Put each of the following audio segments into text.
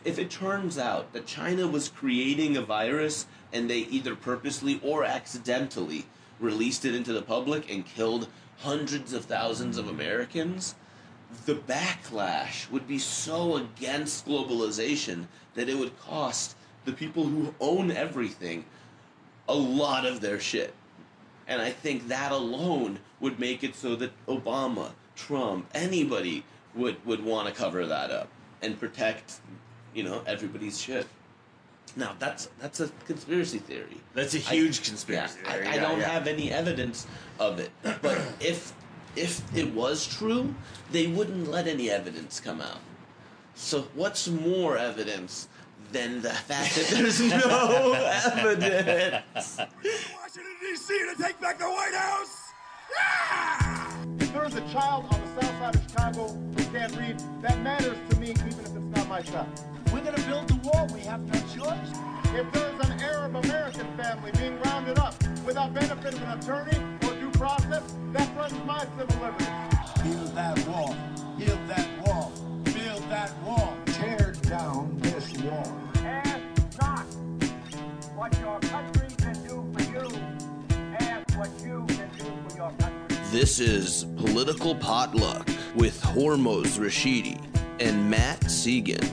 if it turns out that China was creating a virus and they either purposely or accidentally released it into the public and killed hundreds of thousands of Americans, the backlash would be so against globalization that it would cost the people who own everything a lot of their shit. And I think that alone would make it so that Obama, Trump, anybody would want to cover that up and protect, everybody's shit. Now, that's a conspiracy theory. That's a huge conspiracy theory. I don't have any evidence of it. But if it was true, they wouldn't let any evidence come out. So what's more evidence than the fact that there's no evidence? Washington, D.C. to take back the White House! Yeah! If there's a child on the south side of Chicago who can't read, that matters to me even if it's not my child. We're going to build the wall. We have no choice. If there's an Arab American family being rounded up without benefit of an attorney or due process, that threatens my civil liberties. Build that wall. Build that wall. Build that wall. Tear down this wall. Ask not what your country can do for you. Ask what you can do for your country. This is Political Potluck with Hormoz Rashidi and Matt Segan.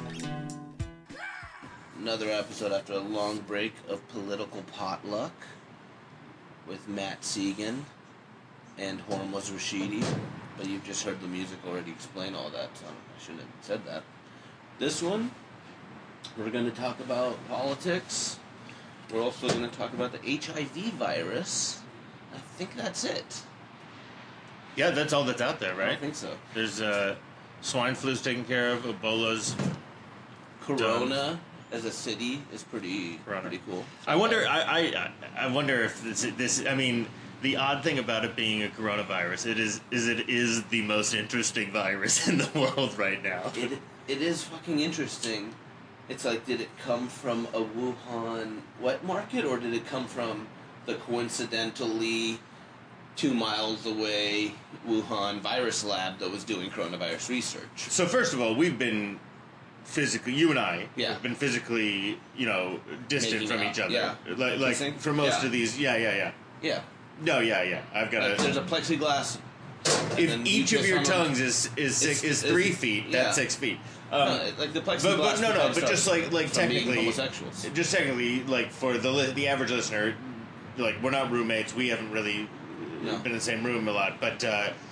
Another episode after a long break of Political Potluck with Matt Segan and Hormoz Rashidi. But you've just heard the music already explain all that, so I shouldn't have said that. This one, we're going to talk about politics. We're also going to talk about the HIV virus. I think that's it. Yeah, that's all that's out there, right? I think so. There's swine flu's taken care of, Ebola's Corona done. As a city is pretty cool. I wonder. I wonder if this. I mean, the odd thing about it being a coronavirus, it is the most interesting virus in the world right now. It is fucking interesting. It's like, did it come from a Wuhan wet market, or did it come from the coincidentally 2 miles away Wuhan virus lab that was doing coronavirus research? So first of all, we've been physically, you and I have been physically, distant Making from out, each other. yeah. Like for most of these, yeah. Yeah. No, yeah. I've got There's a plexiglass. If each of your tongues is 3 feet, that's 6 feet. Like the plexiglass. But just like technically, homosexuals. Just technically, like for the average listener, like we're not roommates. We haven't really been in the same room a lot, but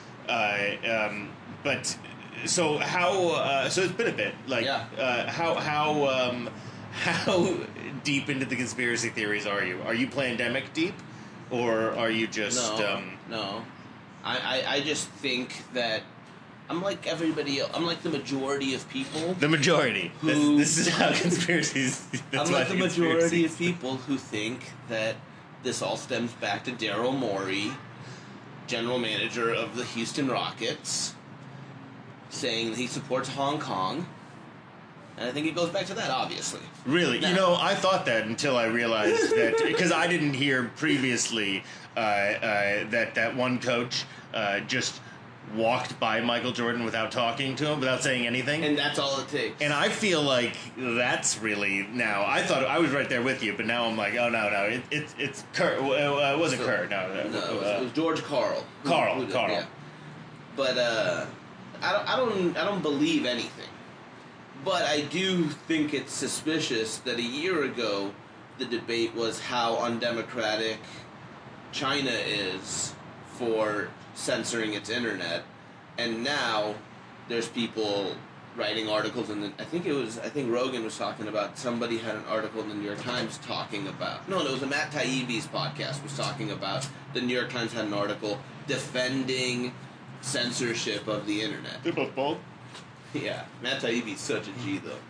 so how? So it's been a bit like how deep into the conspiracy theories are you? Are you pandemic deep, or are you just no? I just think that I'm like everybody else. I'm like the majority of people. The majority. This is how conspiracies. I'm like the majority of people who think that this all stems back to Daryl Morey, general manager of the Houston Rockets, saying that he supports Hong Kong. And I think it goes back to that, obviously. Really? Now, I thought that until I realized that, because I didn't hear previously that one coach just walked by Michael Jordan without talking to him, without saying anything. And that's all it takes. And I feel like that's really, now, I thought I was right there with you, but now I'm like, oh, no, it's Kurt. It wasn't Kurt, no. It was George Karl. Karl. Yeah. But I don't believe anything. But I do think it's suspicious that a year ago the debate was how undemocratic China is for censoring its internet, and now there's people writing articles in I think Rogan was talking about, somebody had an article in the New York Times talking about, it was a Matt Taibbi's podcast, was talking about, the New York Times had an article defending censorship of the internet. They're both bald? Yeah, Matt Taibbi's such a G, though.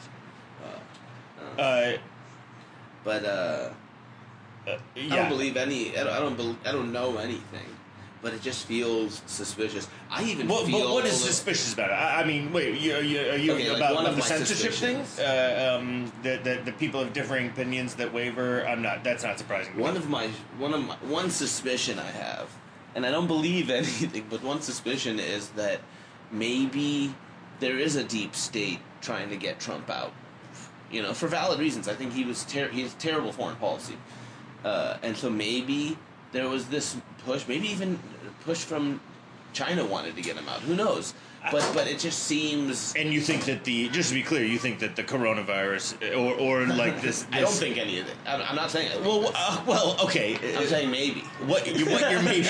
I don't believe any. I don't know anything, but it just feels suspicious. I even feel. But what is suspicious about it? I mean, wait, are you okay, about like the censorship things? The people have differing opinions that waver. I'm not. That's not surprising. One suspicion I have, and I don't believe anything, but one suspicion is that maybe there is a deep state trying to get Trump out. for valid reasons. I think he has terrible foreign policy, and so maybe there was this push, maybe even push from China wanted to get him out. Who knows? But it just seems. And you think that just to be clear, you think that the coronavirus or like this I don't think any of it. I'm not saying. Well, okay. I'm saying maybe. What you're maybe.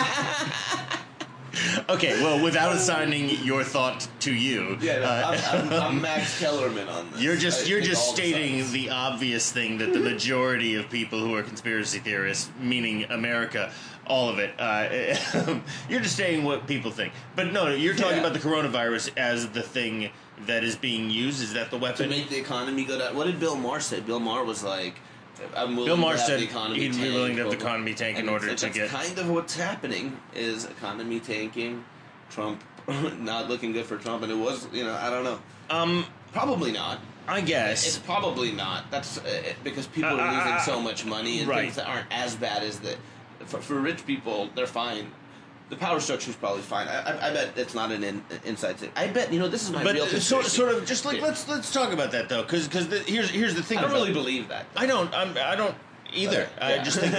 Okay, well, without assigning your thought to you, I'm Max Kellerman on this. You're just stating sides. the obvious thing that the majority of people who are conspiracy theorists, meaning America, all of it, you're just stating what people think. But no, you're talking about the coronavirus as the thing that is being used. Is that the weapon? To make the economy go down. What did Bill Maher say? Bill Maher was like, I'm willing Bill Maher to have said the economy he'd be tank, willing to have the economy tank in order to that's get. kind of what's happening is economy tanking, Trump not looking good for Trump, and it was, I don't know. Probably not. I guess It's probably not. That's because people are losing so much money and right. things that aren't as bad as that. For rich people, they're fine. The power structure is probably fine. I bet it's not an inside thing. I bet this is my real conspiracy. sort of just like let's talk about that though, because here's the thing. I don't about really believe that. I don't either. I just think,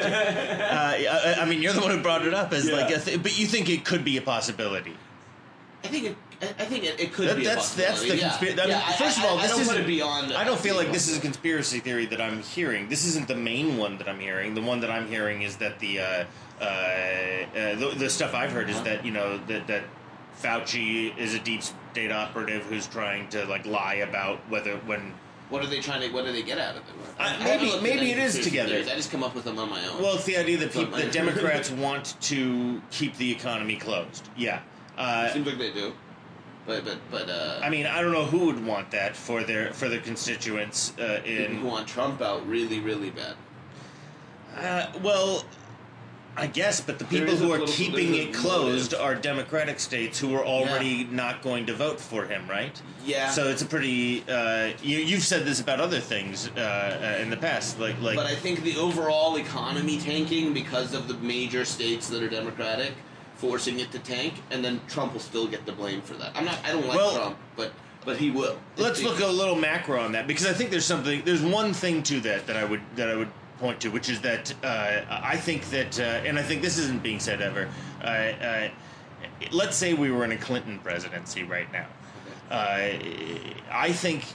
I mean, you're the one who brought it up as like but you think it could be a possibility. I think it could be. That's the conspiracy. First of all, this don't put it beyond. I don't feel like this is a conspiracy theory that I'm hearing. This isn't the main one that I'm hearing. The one that I'm hearing is that the stuff I've heard is that that Fauci is a deep state operative who's trying to like lie about when. What are they get out of it? Maybe it is together. Theories. I just come up with them on my own. Well, it's the idea that the Democrats want to keep the economy closed. Yeah. Seems like they do. But I mean, I don't know who would want that for their constituents people who want Trump out really, really bad. Well, I guess, but the people who are keeping it closed are Democratic states who are already not going to vote for him, right? Yeah. So it's a pretty. You've said this about other things in the past, like. But I think the overall economy tanking because of the major states that are Democratic, forcing it to tank, and then Trump will still get the blame for that. I don't like Trump, but he will. Let's look a little macro on that, because I think there's one thing to that I would point to, which is that I think that, and I think this isn't being said ever. Let's say we were in a Clinton presidency right now. I think,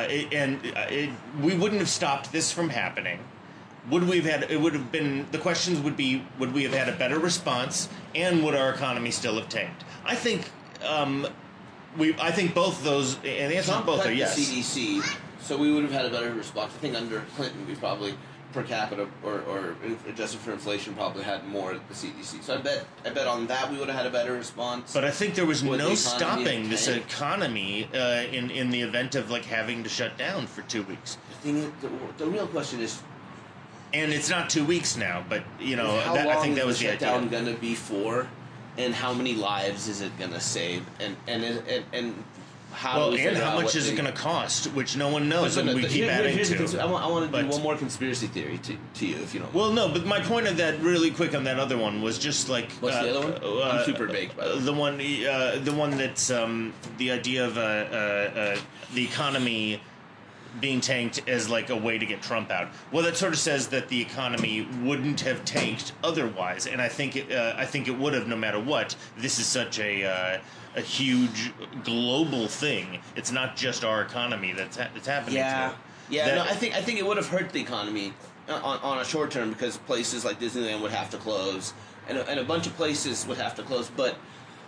we wouldn't have stopped this from happening. Would we have had? It would have been. The questions would be: would we have had a better response, and would our economy still have tanked? I think. I think both those, and the answer to both are yes. The CDC, so we would have had a better response. I think under Clinton, we probably per capita or adjusted for inflation probably had more at the CDC. So I bet on that we would have had a better response. But I think there was no stopping this economy in the event of like having to shut down for 2 weeks. The real question is. And it's not 2 weeks now, but I think that was the idea. How long is the shutdown going to be for, and how many lives is it going to save, and how? Well, and how much is it going to cost, which no one knows, and we keep adding to. I want to do one more conspiracy theory to you, if you don't. Well, no, but my point of that, really quick on that other one, was just like. What's the other one? I'm super baked. By the one that's the idea of the economy being tanked as like a way to get Trump out. Well, that sort of says that the economy wouldn't have tanked otherwise, and I think it would have no matter what. This is such a huge global thing. It's not just our economy that's happening. No, I think it would have hurt the economy on a short term because places like Disneyland would have to close, and a bunch of places would have to close. But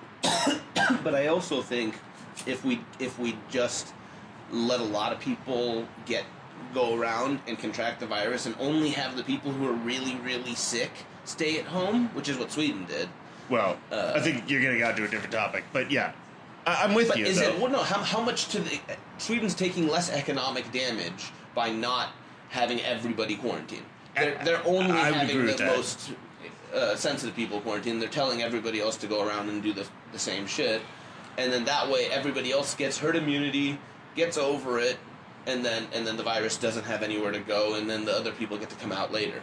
but I also think if we just let a lot of people go around and contract the virus and only have the people who are really, really sick stay at home, which is what Sweden did. Well, I think you're getting out to a different topic, but yeah, I'm with you. Is it? Well, no. How much Sweden's taking less economic damage by not having everybody quarantined. They're only having the most sensitive people quarantined. They're telling everybody else to go around and do the same shit, and then that way everybody else gets herd immunity, gets over it, and then the virus doesn't have anywhere to go, and then the other people get to come out later.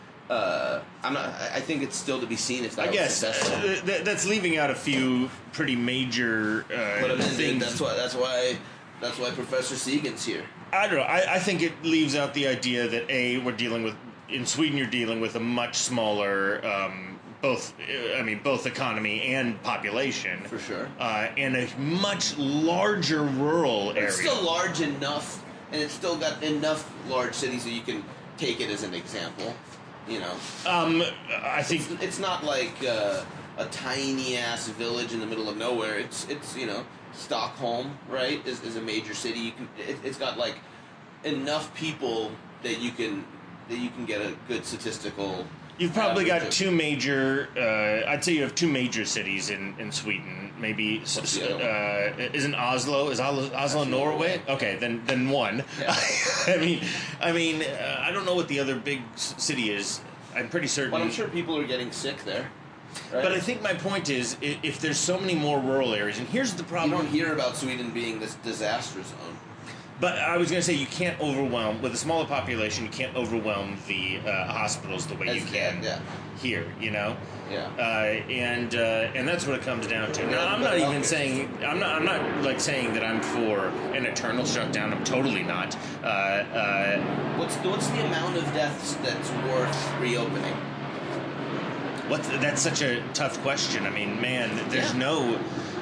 I think it's still to be seen if that was successful. That's leaving out a few pretty major things. That's why That's why Professor Segan's here. I don't know. I think it leaves out the idea that in Sweden you're dealing with a much smaller both economy and population For sure. and a much larger rural area. It's still large enough, and it's still got enough large cities that you can take it as an example. You know, I think it's not like a tiny ass village in the middle of nowhere. It's Stockholm, right? Is a major city. It's got like enough people that you can get a good statistical. you've probably got average two major. I'd say you have two major cities in Sweden. Maybe What's the other one? isn't Oslo? Is Oslo Norway? Okay, then one. Yeah. I mean, I don't know what the other big city is. I'm pretty certain. But I'm sure people are getting sick there. Right? But I think my point is, if there's so many more rural areas, and here's the you problem. don't hear about Sweden being this disaster zone. But I was going to say, you can't overwhelm, with a smaller population, you can't overwhelm the hospitals the way you can here, you know? Yeah. And that's what it comes down to. Now, I'm not even saying, I'm not like saying that I'm for an eternal shutdown. I'm totally not. What's the amount of deaths that's worth reopening? That's such a tough question. I mean, man, there's no...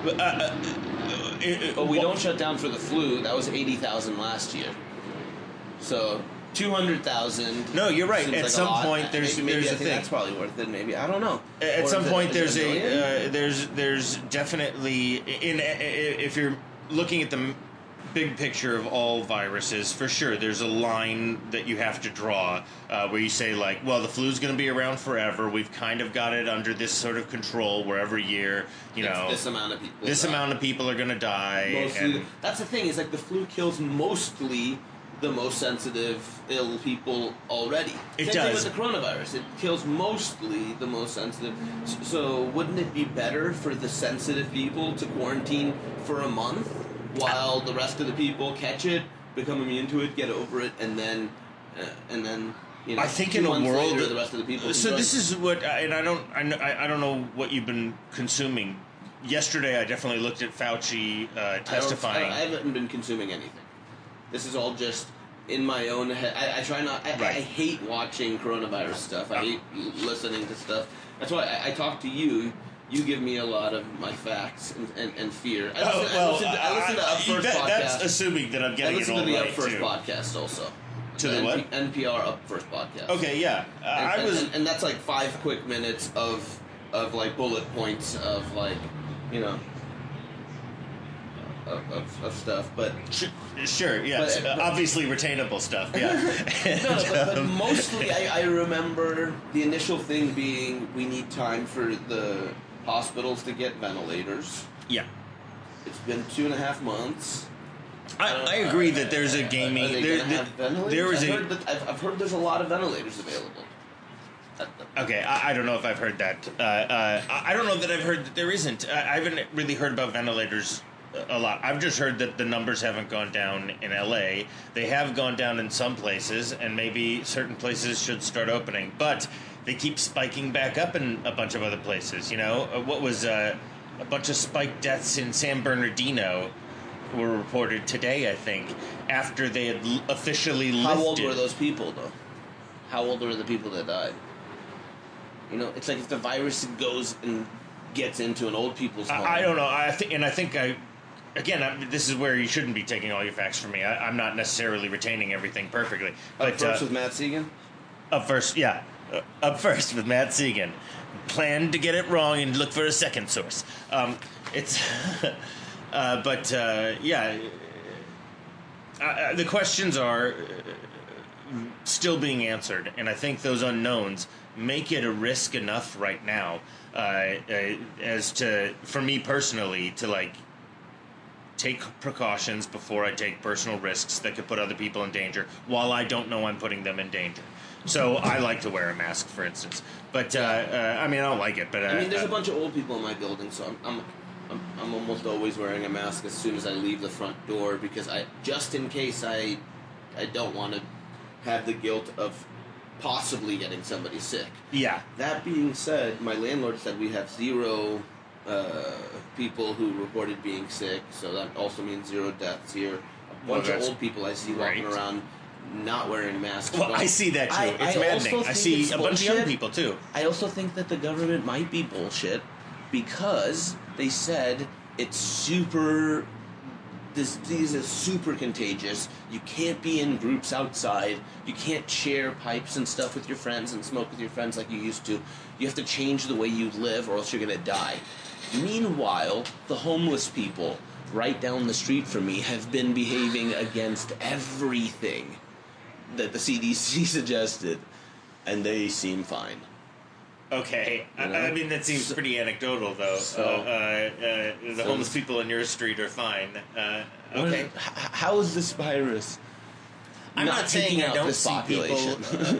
But we don't shut down for the flu. That was 80,000 last year. So 200,000. No, you're right. seems At like some a lot. point, there's maybe a I think thing. that's probably worth it. Maybe I don't know. At Or some is point, it there's a million? there's definitely if you're looking at the big picture of all viruses, for sure, there's a line that you have to draw where you say, like, well, the flu's going to be around forever. We've kind of got it under this sort of control where every year, This amount of people. this amount of people are going to die. Mostly, and- that's the thing. Is like the flu kills mostly the most sensitive, ill people already. It Same does. thing with the coronavirus. It kills mostly the most sensitive. So wouldn't it be better for the sensitive people to quarantine for a month while the rest of the people catch it, become immune to it, get over it, and then I think 2 in a months world, later, the rest of the people. So can this join. is what, and I don't know what you've been consuming. Yesterday, I definitely looked at Fauci testifying. I haven't been consuming anything. This is all just in my own head. I try not. I hate watching coronavirus stuff. I hate listening to stuff. That's why I talk to you. You give me a lot of my facts and fear. I listen to Up First podcast. That's assuming that I'm I getting it listen all to the right, Up First too. podcast also. To the what? NPR Up First podcast. Okay, yeah. And that's like 5 quick minutes of like bullet points of like, of stuff, but Sure, yes. But- Obviously retainable stuff, yeah. but mostly I remember the initial thing being we need time for the hospitals to get ventilators. Yeah. It's been 2.5 months. I agree that there's a gaming... Are they there, gonna have ventilators? there was I've heard there's a lot of ventilators available. Okay, I don't know if I've heard that. I don't know that I've heard that there isn't. I haven't really heard about ventilators a lot. I've just heard that the numbers haven't gone down in LA. They have gone down in some places, and maybe certain places should start opening. But they keep spiking back up in a bunch of other places. What was a bunch of spike deaths in San Bernardino were reported today, I think, after they had officially lifted. How old were those people, though? How old were the people that died? It's like if the virus goes and gets into an old people's home. I don't know. I think this is where you shouldn't be taking all your facts from me. I'm not necessarily retaining everything perfectly. Up first with Matt Segan? Up first, yeah. Up first with Matt Segan. Plan to get it wrong and look for a second source. The questions are still being answered, and I think those unknowns make it a risk enough right now as to, for me personally, to take precautions before I take personal risks that could put other people in danger while I don't know I'm putting them in danger. So I like to wear a mask, for instance, but I don't like it. But there's a bunch of old people in my building, so I'm almost always wearing a mask as soon as I leave the front door because just in case I don't want to have the guilt of possibly getting somebody sick. Yeah. That being said, my landlord said we have zero people who reported being sick, so that also means 0 deaths here. A bunch of that's old people I see walking right. around not wearing masks. Well, I see that too. It's maddening. I see a bunch of young people too. I also think that the government might be bullshit because they said it's super. This disease is super contagious. You can't be in groups outside. You can't share pipes and stuff with your friends and smoke with your friends like you used to. You have to change the way you live or else you're gonna die. Meanwhile, the homeless people right down the street from me have been behaving against everything that the CDC suggested, and they seem fine. Okay, You know? I mean that seems pretty anecdotal, though. The homeless people in your street are fine. Okay, How is this virus? I'm not saying taking I out don't this see population?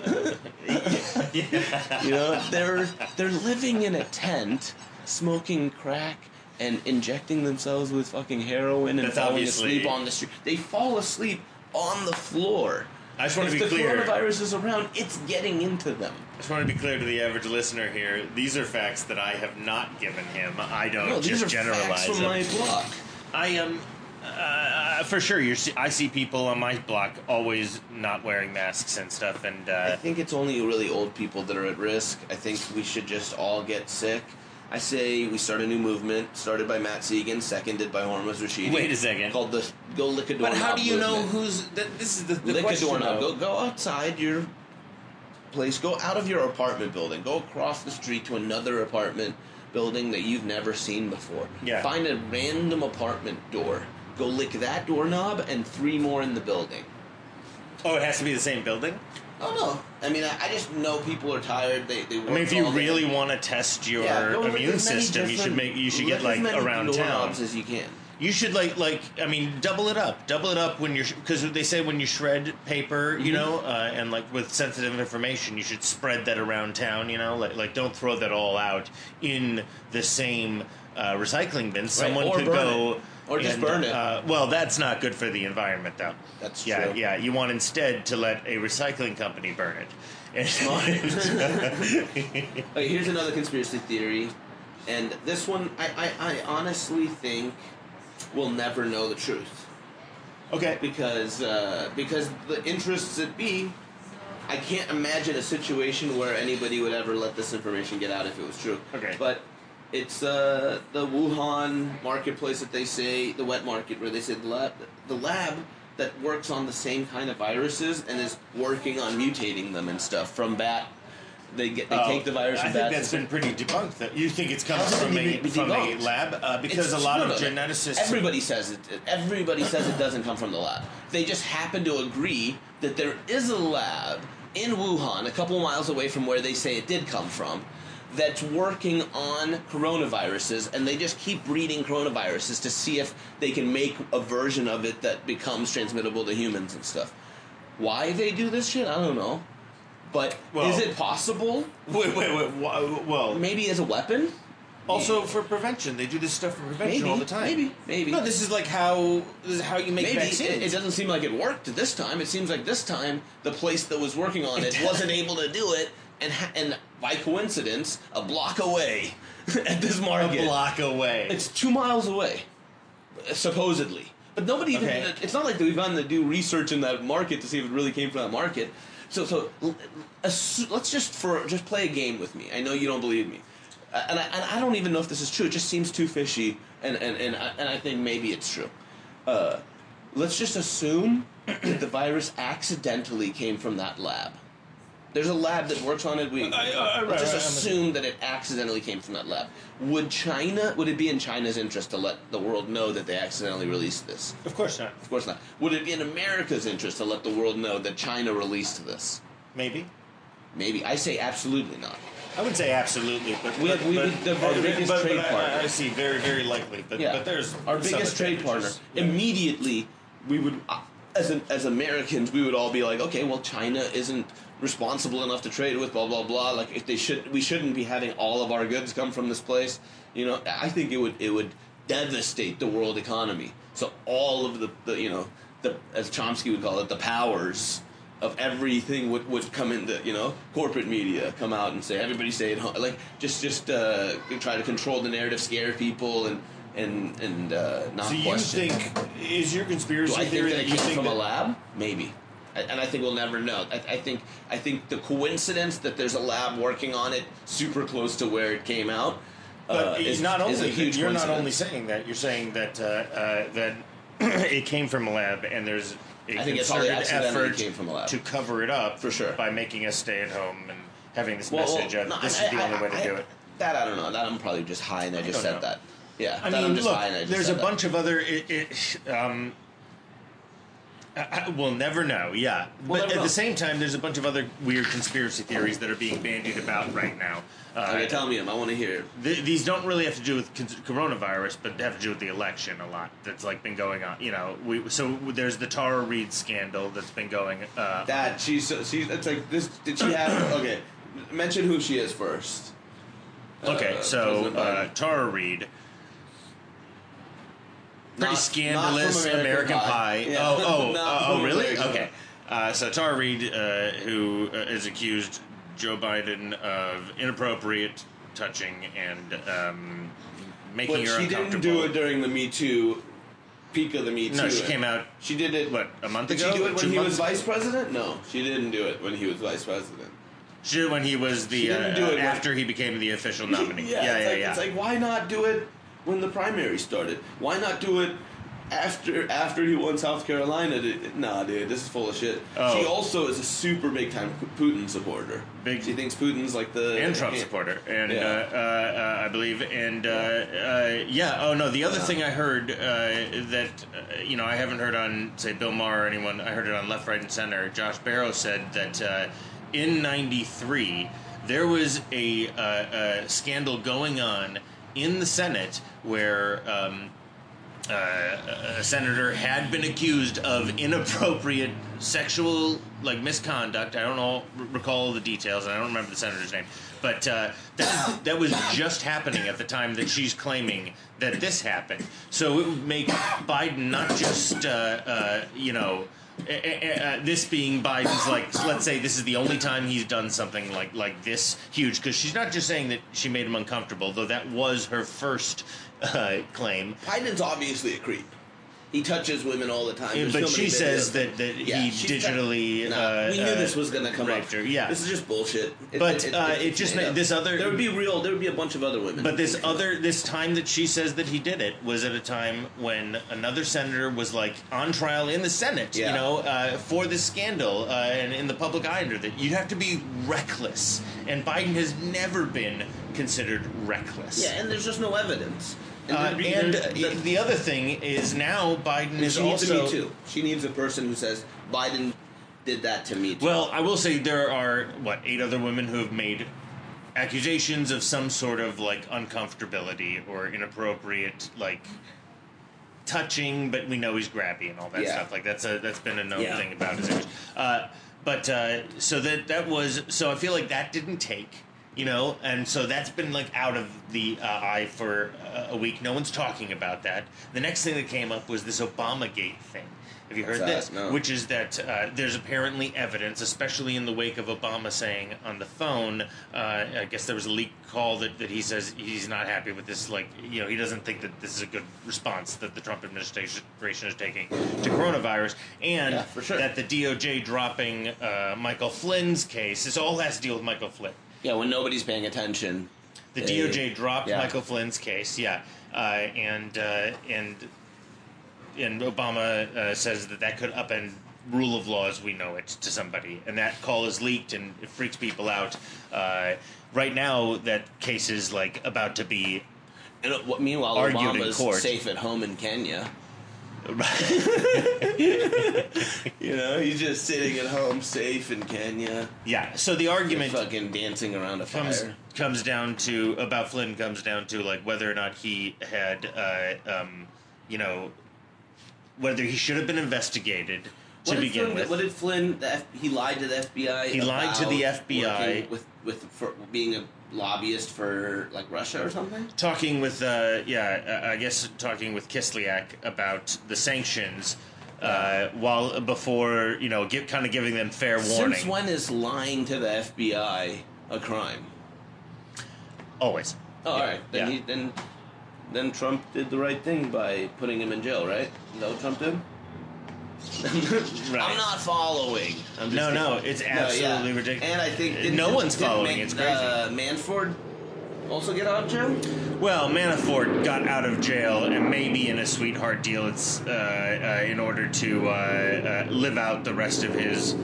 people. You know, they're living in a tent, smoking crack, and injecting themselves with fucking heroin and That's falling obviously- asleep on the street. They fall asleep on the floor. I just want to If be the clear. coronavirus is around, it's getting into them. I just want to be clear to the average listener here. These are facts that I have not given him. I don't No, these just are generalize facts from them. my block. I am. For sure, I see people on my block always not wearing masks and stuff, and I think it's only really old people that are at risk. I think we should just all get sick. I say we start a new movement, started by Matt Segan, seconded by Hormuz Rashidi. Wait a second. Called the Go Lick a Doorknob But how do you know movement. who's? This is the Lick a question. doorknob. though. Go outside your place. Go out of your apartment building. Go across the street to another apartment building that you've never seen before. Yeah. Find a random apartment door. Go lick that doorknob and 3 more in the building. Oh, it has to be the same building. Oh no! I mean, I just know people are tired. They work I mean, if you all day. really want to test your Go lick immune as many system, you should different- get lick like as many around town. doorknobs as you can. You should I mean, double it up when you're, because they say when you shred paper, you know, and like with sensitive information, you should spread that around town. You know, like don't throw that all out in the same recycling bin. Someone or could burn go. it. Or just burn it. Well, that's not good for the environment, though. That's yeah, true. yeah. You want instead to let a recycling company burn it. Okay, here's another conspiracy theory, and this one I honestly think we'll never know the truth Okay. because the interests at be. I can't imagine a situation where anybody would ever let this information get out if it was true. Okay. But it's the Wuhan marketplace that they say, the wet market, where they said the lab that works on the same kind of viruses and is working on mutating them and stuff from bat. They take the virus from I think bats. that's been pretty debunked. That you think it's coming How from can it a be from a debunked? lab because a lot of geneticists. Everybody says it. Everybody says it doesn't come from the lab. They just happen to agree that there is a lab in Wuhan, a couple miles away from where they say it did come from, that's working on coronaviruses, and they just keep breeding coronaviruses to see if they can make a version of it that becomes transmittable to humans and stuff. Why they do this shit, I don't know. But Well- is it possible? Wait. Well, Maybe as a weapon? also for prevention, they do this stuff for prevention Maybe, all the time. maybe. No, this is how you make Maybe vaccines. it doesn't seem like it worked this time. It seems like this time the place that was working on it wasn't able to do it, and by coincidence, a block away at this market, a block away. it's 2 miles away, supposedly. But nobody even. Okay. It's not like we've gone to do research in that market to see if it really came from that market. So let's just play a game with me. I know you don't believe me, and I don't even know if this is true. It just seems too fishy, and I think maybe it's true. Let's just assume that the virus accidentally came from that lab. There's a lab that works on it. Let's just assume that it accidentally came from that lab. Would it be in China's interest to let the world know that they accidentally released this? Of course not. Of course not. Would it be in America's interest to let the world know that China released this? Maybe. Maybe. I say absolutely not. I would say absolutely, but We would the biggest trade partner. I see very, very likely, but there's our some biggest trade partner. advantages. Immediately, we would, as Americans, we would all be like, okay, well, China isn't responsible enough to trade with, blah blah blah. Like, if we shouldn't be having all of our goods come from this place. You know, I think it would devastate the world economy. So all of the as Chomsky would call it, the powers of everything would come in the corporate media come out and say everybody stay at home, like just try to control the narrative, scare people and not So you question. think is your conspiracy Do I think theory that that it you came think from a that, lab? Maybe. And I think we'll never know. I think the coincidence that there's a lab working on it super close to where it came out but is not is only a huge you're not coincidence. only saying that, you're saying that that it came from a lab and there's a I think it's probably concerted accidentally effort came from a lab. to cover it up For sure. by making us stay at home and having this message of no, this is the only way to do it. That I don't know. That I'm probably just high and I just don't said know. that. Yeah, I that mean, I'm just look, high and I just there's said a that. bunch of other. We'll never know, yeah. We'll But never at know. the same time, there's a bunch of other weird conspiracy theories that are being bandied about right now. Okay, tell me them. I want to hear. These don't really have to do with coronavirus, but have to do with the election a lot. That's like been going on. So there's the Tara Reid scandal that's been going. That she's it's like this. Did she have? Okay, mention who she is first. Okay, so President Biden. Tara Reid. Pretty Not scandalous from American Pie. Yeah. Oh, Not from really? American Okay. So Tara Reid, who is accused Joe Biden of inappropriate touching and making But her she uncomfortable. didn't do it during the Me Too peak of the Me Too. No, she came out. She did it. What, a month Did ago? she do it when 2 he was months? vice president? No, she didn't do it when he was vice president. She did it when he was She didn't do it when- after he became the official nominee. Yeah. It's like why not do it when the primary started? Why not do it after he won South Carolina? Nah, dude, this is full of shit. Oh. She also is a super big time Putin supporter. Big- She thinks Putin's like the And Trump supporter, and Yeah. I believe, and yeah. Oh no, the other thing I heard that I haven't heard on say Bill Maher or anyone. I heard it on Left, Right, and Center. Josh Barrow said that in '93 there was a scandal going on in the Senate where. A senator had been accused of inappropriate sexual misconduct. I don't recall the details, and I don't remember the senator's name. But that was just happening at the time that she's claiming that this happened. So it would make Biden not just this being Biden's let's say this is the only time he's done something like this huge, because she's not just saying that she made him uncomfortable, though that was her first claim. Biden's obviously a creep. He touches women all the time. There's But so many she says videos. that Yeah, he she's digitally we knew this was going to come up. raped her. Yeah, This is just bullshit. But it just made made up. this other. There would be a bunch of other women. But this time that she says that he did it was at a time when another senator was on trial in the Senate, Yeah. for this scandal and in the public eye under that. You'd have to be reckless, and Biden has never been considered reckless. Yeah, and there's just no evidence. And the other thing is now Biden is she needs also. a Me Too. She needs a person who says Biden did that to me too. Well, I will say there are 8 other women who have made accusations of some sort of uncomfortability or inappropriate touching, but we know he's grabby and all that Yeah. stuff. That's been a known Yeah. thing about his image. So that was I feel like that didn't take. And so that's been out of the eye for a week. No one's talking about that. The next thing that came up was this Obamagate thing. Have you heard What's this? that? No. Which is that there's apparently evidence, especially in the wake of Obama saying on the phone, I guess there was a leaked call that he says he's not happy with this. He doesn't think that this is a good response that the Trump administration is taking to coronavirus. And Yeah, for sure. that the DOJ dropping Michael Flynn's case. This all has to deal with Michael Flynn. yeah, when nobody's paying attention. The they- DOJ dropped yeah. Michael Flynn's case, and Obama says that could upend rule of law as we know it to somebody, and that call is leaked and it freaks people out. Right now, that case is about to be And meanwhile, argued in Obama's court. safe at home in Kenya. He's just sitting at home, safe in Kenya, yeah. So the argument fucking dancing around a fire. comes down to about Flynn comes down to whether or not he had whether he should have been investigated to begin with. What did Flynn? He lied to the FBI. He lied to the about FBI. working for being a lobbyist for Russia or something. Talking with I guess talking with Kislyak about the sanctions before kind of giving them fair warning. Since when is lying to the FBI a crime? Always. Oh, all right. Then Trump did the right thing by putting him in jail, right? Is that what Trump did? Right. I'm not following. I'm just No, kidding. it's absolutely ridiculous. And I think no one's following. It's crazy. Manafort also get out of jail? Well, Manafort got out of jail and maybe in a sweetheart deal. It's in order to live out the rest of his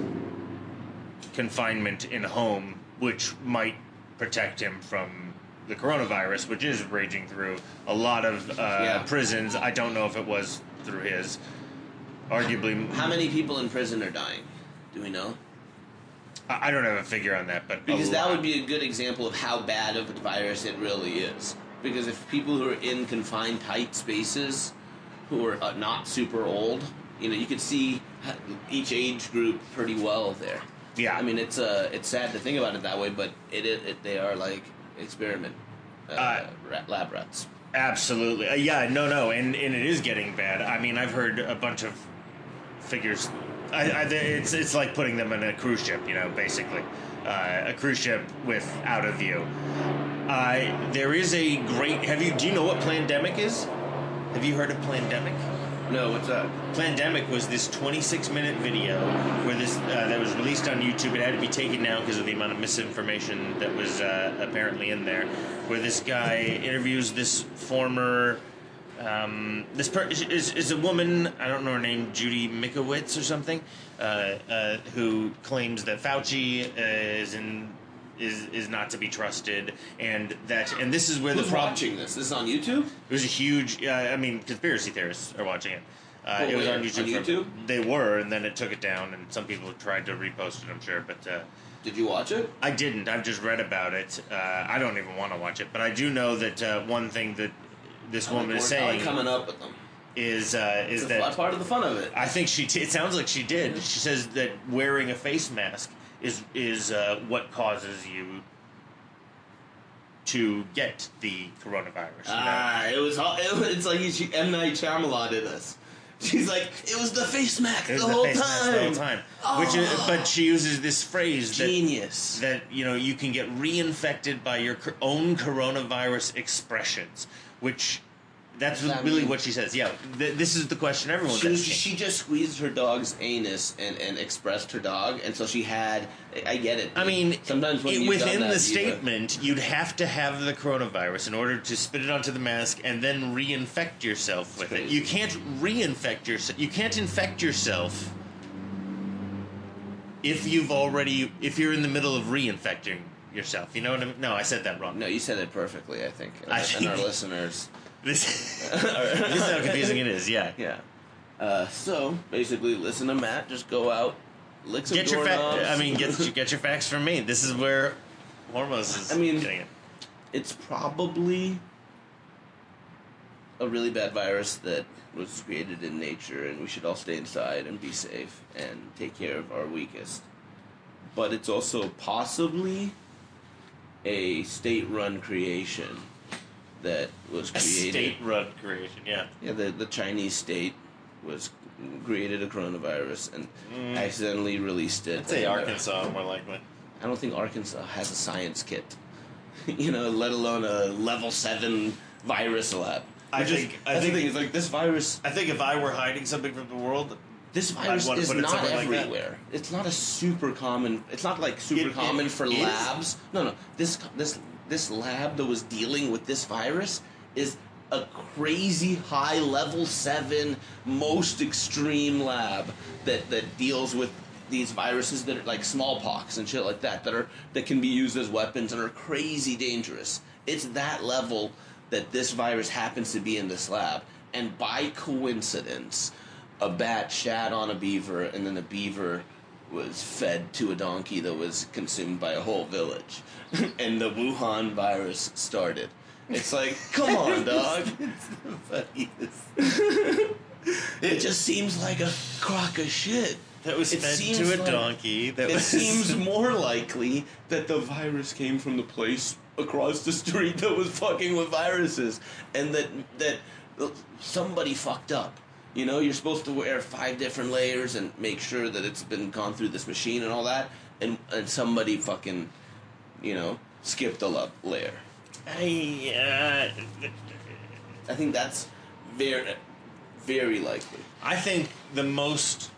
confinement in home, which might protect him from the coronavirus, which is raging through a lot of prisons. I don't know if it was through his. Arguably, How many people in prison are dying? Do we know? I don't have a figure on that, but Because that would be a good example of how bad of a virus it really is. Because if people who are in confined, tight spaces, who are not super old, you could see each age group pretty well there. Yeah. I mean, it's sad to think about it that way, but they are like experiment lab rats. Absolutely. And it is getting bad. I mean, I've heard a bunch of figures. It's like putting them in a cruise ship, basically. A cruise ship without a view. There is a great... do you know what Plandemic is? Have you heard of Plandemic? No, what's that? Plandemic was this 26-minute video where that was released on YouTube. It had to be taken down because of the amount of misinformation that was apparently in there. Where this guy interviews this former... is a woman, I don't know her name, Judy Mikowitz or something, who claims that Fauci is not to be trusted, and this is where Who's the problem. watching this? This is on YouTube? It was a huge. Conspiracy theorists are watching it. It was on YouTube. On YouTube? They were, and then it took it down, and some people tried to repost it. I'm sure, but Did you watch it? I didn't. I've just read about it. I don't even want to watch it, but I do know that one thing that this woman is saying coming up with them is it's that part of the fun of it. I think it sounds like she did. She says that wearing a face mask is what causes you to get the coronavirus. It's like M. Night Shyamalan did this. She's like, it was the face mask the whole time. Oh. But she uses this phrase Genius. that you can get reinfected by your own coronavirus expressions, which that's really what she says. Yeah, this is the question everyone's asking. She just squeezed her dog's anus and expressed her dog, and so she had. I get it. I mean, sometimes within the statement, you'd have to have the coronavirus in order to spit it onto the mask and then reinfect yourself with it. You can't reinfect yourself. You can't infect yourself if you're in the middle of reinfecting yourself. You know what I mean? No, I said that wrong. No, you said it perfectly, I think. And our listeners. This is how confusing it is. Yeah. Yeah. So basically, listen to Matt. Just go out, lick some doorknobs. Get your facts from me. This is where Hormuz is getting it. It's probably a really bad virus that was created in nature, and we should all stay inside and be safe and take care of our weakest. But it's also possibly a state-run creation that was created. A state-run creation, yeah. Yeah, the Chinese state created a coronavirus and accidentally released it. I'd say Arkansas more likely. I don't think Arkansas has a science kit, let alone a level 7 virus lab. I think it's like this virus. I think if I were hiding something from the world, this virus is not everywhere. It's not a super common. It's not like super common for labs. No. This lab that was dealing with this virus is a crazy high level 7 most extreme lab that deals with these viruses that are like smallpox and shit like that that can be used as weapons and are crazy dangerous. It's that level that this virus happens to be in this lab, and by coincidence, a bat shat on a beaver, and then the beaver was fed to a donkey that was consumed by a whole village. And the Wuhan virus started. It's like, come on, dog. It's the funniest. It just seems like a crock of shit. That was fed to a donkey. It seems more likely that the virus came from the place across the street that was fucking with viruses, and that somebody fucked up You know, you're supposed to wear 5 different layers and make sure that it's been gone through this machine and all that, and somebody fucking, you know, skipped a layer. I think that's very, very likely. I think the most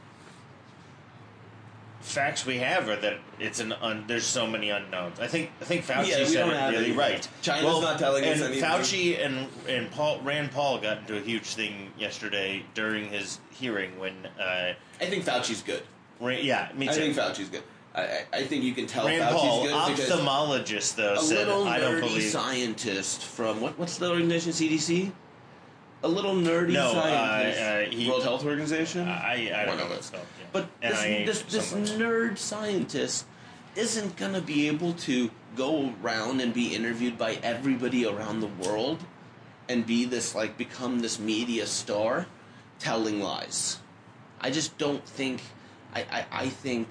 facts we have are that it's there's so many unknowns. I think Fauci said it really right. China's not telling us and anything. Fauci and Rand Paul got into a huge thing yesterday during his hearing when I think Fauci's good. Me too. I think Fauci's good. I think you can tell Rand Fauci's Paul, good because ophthalmologist, though, said, I don't believe... scientist from... What's the organization, CDC? A little nerdy scientist. World Health Organization? I don't know what it's called. Yeah. But this nerd scientist isn't going to be able to go around and be interviewed by everybody around the world and be this, like, become this media star telling lies. I just don't think... I think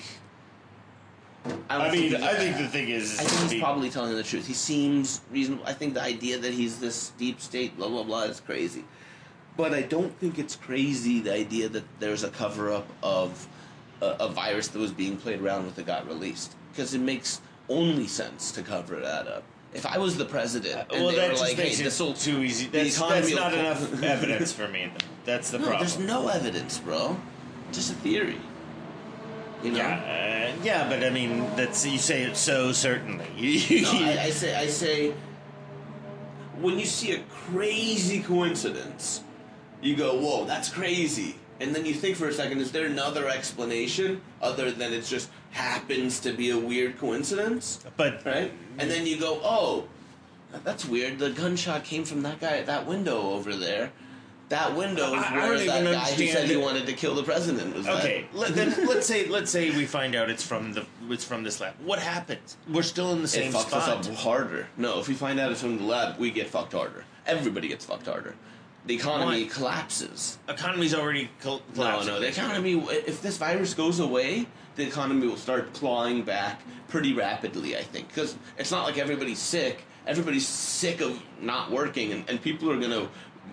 the thing is... I think he's probably telling the truth. He seems reasonable. I think the idea that he's this deep state, blah, blah, blah, is crazy. But I don't think it's crazy, the idea that there's a cover-up of a virus that was being played around with that got released. Because it makes only sense to cover that up. If I was the president, and they were like, hey, this will... too easy. That's not enough evidence for me. That's the problem. There's no evidence, bro. Just a theory. You know? Yeah, but I mean, you say it so certainly. I say, when you see a crazy coincidence, you go, whoa, that's crazy. And then you think for a second, is there another explanation other than it just happens to be a weird coincidence? But right? And then you go, oh, that's weird. The gunshot came from that guy at that window over there. That window is where that guy who said he wanted to kill the president was. Okay, let's say we find out it's from this lab. What happens? We're still in the same spot. It fucks us up harder. No, if we find out it's from the lab, we get fucked harder. Everybody gets fucked harder. The economy collapses. Economy's already collapsed. No. The economy, if this virus goes away, the economy will start clawing back pretty rapidly, I think. Because it's not like everybody's sick. Everybody's sick of not working, and people are going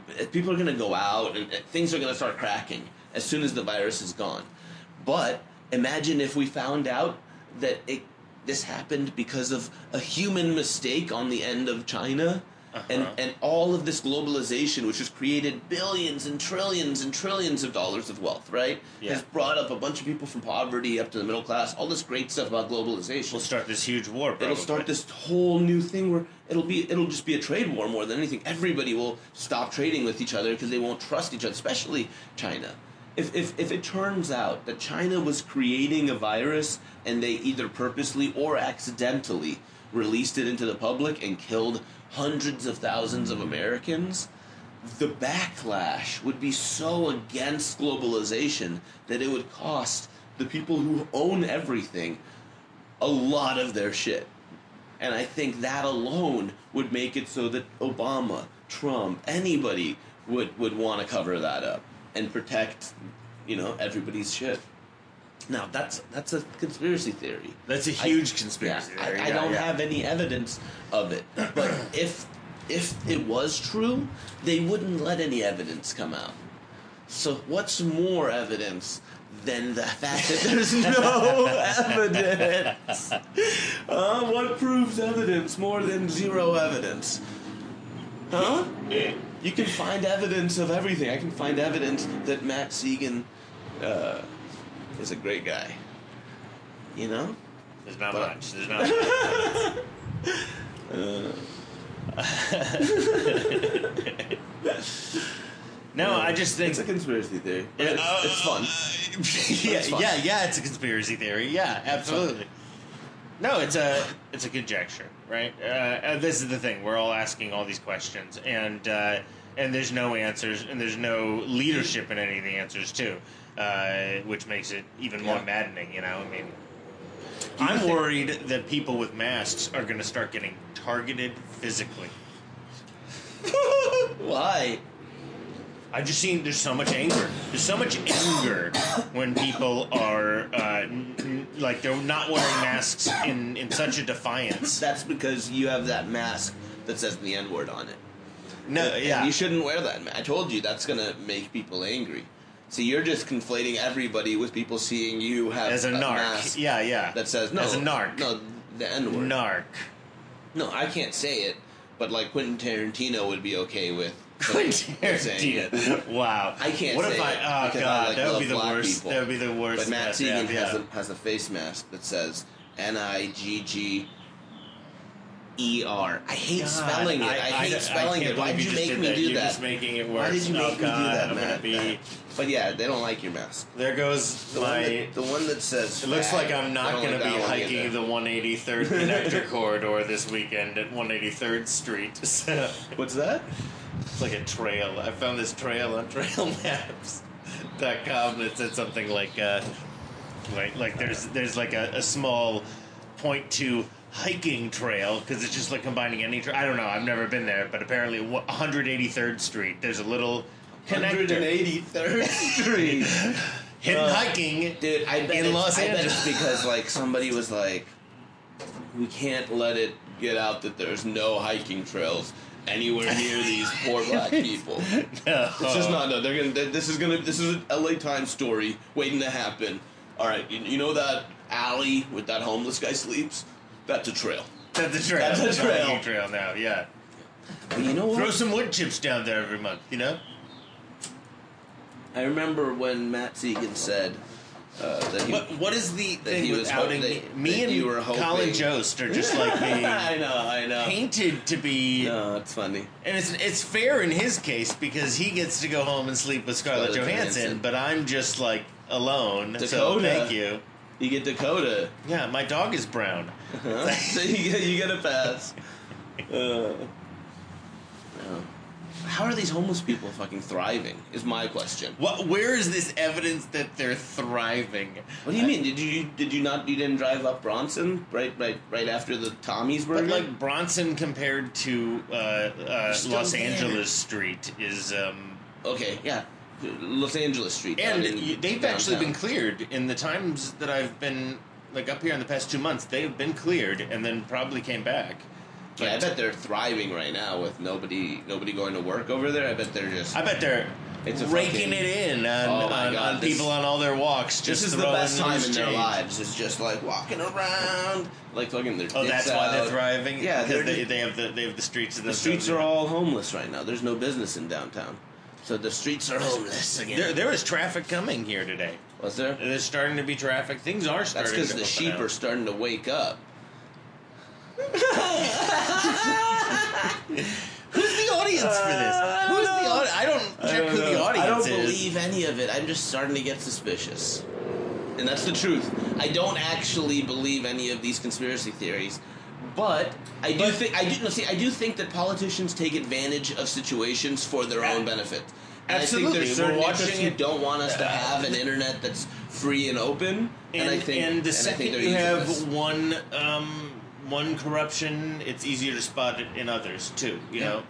to go out, and things are going to start cracking as soon as the virus is gone. But imagine if we found out that this happened because of a human mistake on the end of China, and all of this globalization, which has created billions and trillions of dollars of wealth, right? Yeah. Has brought up a bunch of people from poverty up to the middle class, all this great stuff about globalization. We'll start this huge war, probably. It'll start this whole new thing where it'll just be a trade war more than anything. Everybody will stop trading with each other because they won't trust each other, especially China. If it turns out that China was creating a virus and they either purposely or accidentally released it into the public and killed hundreds of thousands of Americans, the backlash would be so against globalization that it would cost the people who own everything a lot of their shit. And I think that alone would make it so that Obama, Trump, anybody would want to cover that up and protect, everybody's shit. Now, that's a conspiracy theory. That's a huge conspiracy theory. I don't have any evidence of it. But if it was true, they wouldn't let any evidence come out. So what's more evidence than the fact that there's no evidence? What proves evidence more than zero evidence? Huh? You can find evidence of everything. I can find evidence that Matt Segan is a great guy. There's not much. No, I just think it's a conspiracy theory. It's fun. Yeah, it's a conspiracy theory. Yeah, absolutely. No, it's a conjecture, right? This is the thing. We're all asking all these questions, and there's no answers, and there's no leadership in any of the answers too, which makes it even more maddening. I'm worried that people with masks are going to start getting targeted physically. Why? I've just seen there's so much anger. There's so much anger when people are they're not wearing masks in such a defiance. That's because you have that mask that says the N-word on it. No, and you shouldn't wear that. I told you that's gonna make people angry. See, you're just conflating everybody with people seeing you have As a narc. mask Yeah. that says no. As a narc. No, the N-word. Narc. No, I can't say it, but like Quentin Tarantino would be okay with Quentin saying it. Tarantino. Wow. I can't What say if I? it Oh because God, I, like, that would love be the black worst. people. That would be the worst. But Matt mess. Segan Yeah. has a face mask that says Nigger. I hate God, spelling it. I hate spelling can't it. Why believe did you make just me did do You're that? just making it worse. Why did you make me do God, that, I'm gonna Matt? be. But yeah, they don't like your mask. There goes my. The one that says. It looks like I'm I not don't going to like be that one hiking either. the 183rd connector corridor this weekend at 183rd Street. So, What's that? it's like a trail. I found this trail on trailmaps.com that said something like there's like a small .2 hiking trail because it's just like combining any trail. I don't know. I've never been there, but apparently 183rd Street. There's a little connector. 183rd Street. Hidden hiking, Dude, I bet in it's, Los I bet Angeles. it's because like somebody was like, we can't let it get out that there's no hiking trails anywhere near these poor black people. No. It's just not. No, they're gonna. This is an LA Times story waiting to happen. All right, you know that alley with that homeless guy sleeps? That's a trail. That's a trail. That's a It's trail. hiking trail now. Yeah. But you know what? Throw some wood chips down there every month. You know. I remember when Matt Segan said that he. What is the that thing he with was outing hoping- me? that Me and you were hoping- Colin Jost are just like being I know. painted to be, No, it's funny. and it's fair in his case because he gets to go home and sleep with Scarlett Scarlett Johansson, Johansson. but I'm just like alone. So Dakota. thank you. You get Dakota. Yeah, my dog is brown. Huh? So you get a pass. No. How are these homeless people fucking thriving? Is my question. Where is this evidence that they're thriving? What do you mean? You didn't drive up Bronson right after the Tommy's burger? But like Bronson compared to Still Los there. Angeles Street is. Okay, yeah, Los Angeles Street. And down in they've actually downtown. been cleared in the times that I've been like up here in the past 2 months. They've been cleared and then probably came back. Yeah, I bet they're thriving right now with nobody going to work over there. I bet they're just. I bet they're It's a raking fucking- it in Oh my on God, this- people on all their walks. This Just is the throwing best time loose in their change. lives. It's just like walking around, like fucking their. Oh, dicks that's why they're out. thriving. Yeah, because they're they have the streets of The streets are all homeless right now. There's no business in downtown, so the streets are homeless again. There was traffic coming here today. Was there? There's starting to be traffic. Things are starting. That's because to the open sheep up. are starting to wake up. Who's the audience for this? Who's the audience? I don't check who the audience I don't is. believe any of it. I'm just starting to get suspicious. And that's the truth. I don't actually believe any of these conspiracy theories. But I do think that politicians take advantage of situations for their own benefit. And Absolutely. I think there's certain We're interests watching who it- don't want us to have an internet that's free and open. And, I think the and I second think they're you using have this. one corruption, it's easier to spot it in others too. You know,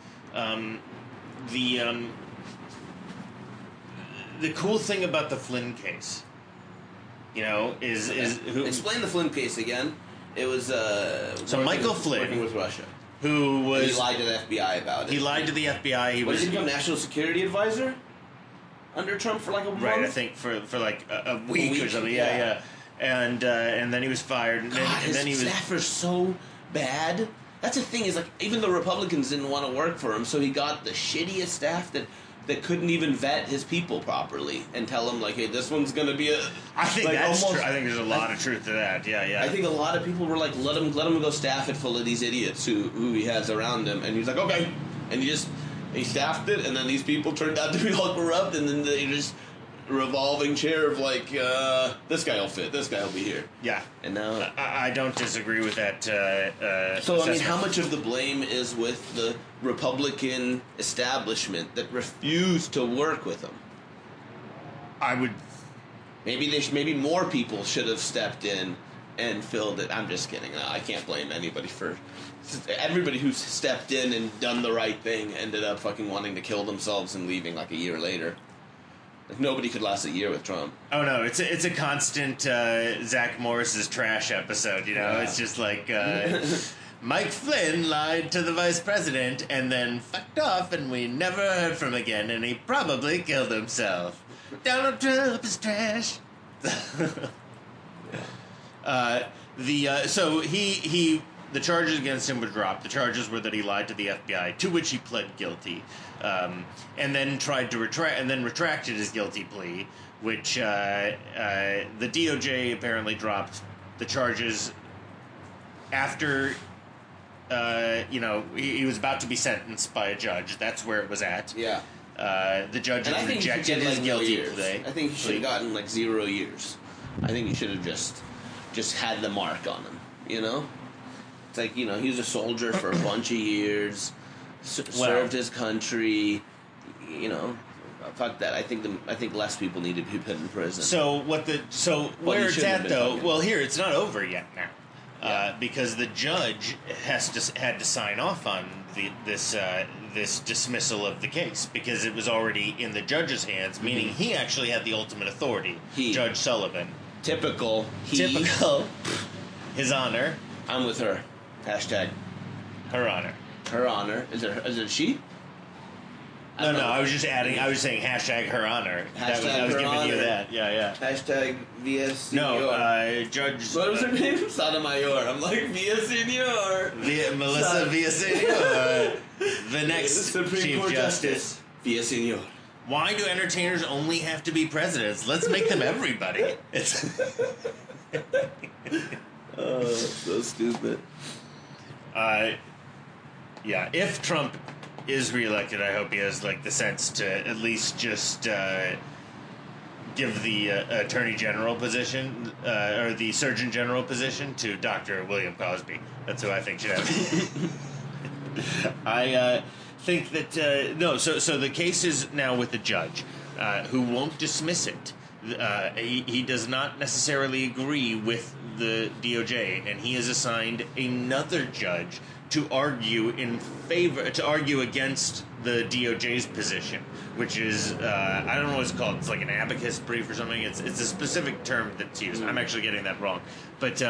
the cool thing about the Flynn case, you know, is who Explain the Flynn case again. It was Michael Flynn- working with Russia. who He was lied to the FBI about it. he lied to the FBI. He What was did he become National Security Advisor under Trump for like a month? right. I think for like a week or week, something. yeah. Yeah. And then he was fired. And, God, and then he his was. staff are so bad. That's the thing is like even the Republicans didn't want to work for him, so he got the shittiest staff that couldn't even vet his people properly and tell him like, hey, this one's gonna be a. I think like, that's almost- true. I think there's a lot of truth to that. Yeah. I think a lot of people were like, let him go staff it full of these idiots who he has around him, and he's like, okay, and he staffed it, and then these people turned out to be all corrupt, and then they just revolving chair of like, this guy will fit, this guy will be here, Yeah. and now. I don't disagree with that. So I mean, assessment. how much of the blame is with the Republican establishment that refused to work with him? I would. Maybe more people should have stepped in and filled it. I'm just kidding. No, I can't blame anybody for. Everybody who's stepped in and done the right thing ended up fucking wanting to kill themselves and leaving like a year later. Like nobody could last a year with Trump. Oh no, it's a constant Zach Morris's trash episode. You know, Yeah. it's just like Mike Flynn lied to the vice president and then fucked off, and we never heard from him again, and he probably killed himself. Donald Trump is trash. So the charges against him were dropped. The charges were that he lied to the FBI, to which he pled guilty, and then tried to retracted his guilty plea, which the DOJ apparently dropped the charges after. He was about to be sentenced by a judge. That's where it was at. Yeah. The judge And I had think he should rejected get his like guilty 0 years. plea. I think he should have gotten like 0 years. I think he should have just had the mark on him. You know, it's like, he was a soldier for a bunch of years, served his country. Fuck that. I think less people need to be put in prison. So where it's at though? Well, here it's not over yet now. Because the judge had to sign off on this dismissal of the case because it was already in the judge's hands, meaning he actually had the ultimate authority. Judge Sullivan. Typical. His Honor. I'm with her. Hashtag. Her Honor. Her Honor. Is it she? No, I was just adding. I was saying hashtag Her Honor. I was Her giving Honor. you that. Yeah. Hashtag Via Senor. No, Judge. What was her name? Sotomayor. I'm like, Via Senor. Melissa Villasenor. The next Supreme Chief Court Justice. Via Senor. Why do entertainers only have to be presidents? Let's make them everybody. So stupid. Yeah, if Trump is reelected, I hope he has the sense to at least just give the Attorney General position or the Surgeon General position to Dr. William Cosby. That's who I think should have it. I think that So the case is now with the judge, who won't dismiss it. He does not necessarily agree with the DOJ, and he has assigned another judge to argue against the DOJ's position, which is I don't know what it's called. It's like an amicus brief or something. It's a specific term that's used. I'm actually getting that wrong, but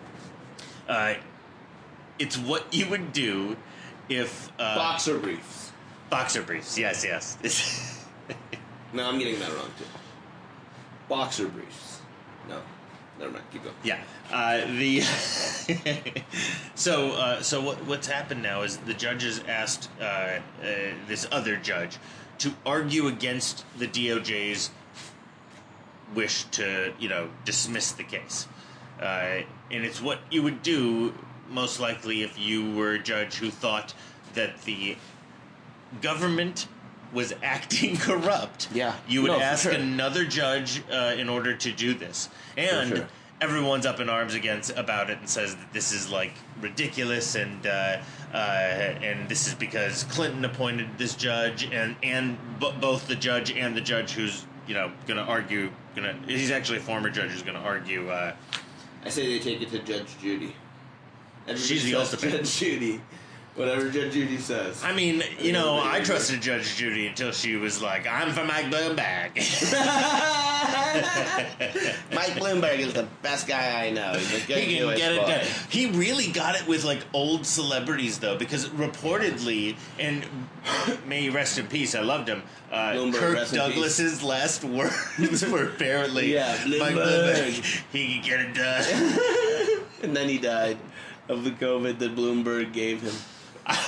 it's what you would do if Boxer briefs. Boxer briefs. Yes. No, I'm getting that wrong too. Boxer briefs. No, never mind. Keep going. Yeah. So what's happened now is the judge has asked this other judge to argue against the DOJ's wish to dismiss the case, and it's what you would do most likely if you were a judge who thought that the government was acting corrupt. Yeah. You would ask sure. another judge in order to do this. And sure. Everyone's up in arms about it and says that this is ridiculous and this is because Clinton appointed this judge and both the judge and the judge who's going to argue he's actually a former judge who's going to argue. I say they take it to Judge Judy. She's the ultimate. Judge Judy. Whatever Judge Judy says. I mean, I trusted Judge Judy until she was like, I'm for Mike Bloomberg. Mike Bloomberg is the best guy I know. He's a good He can Jewish get it boy. done. He really got it with old celebrities though, because reportedly, and may he rest in peace, I loved him. Bloomberg, Kirk rest in Douglas's last words were apparently, Mike Bloomberg. Bloomberg, he can get it done. And then he died of the COVID that Bloomberg gave him. I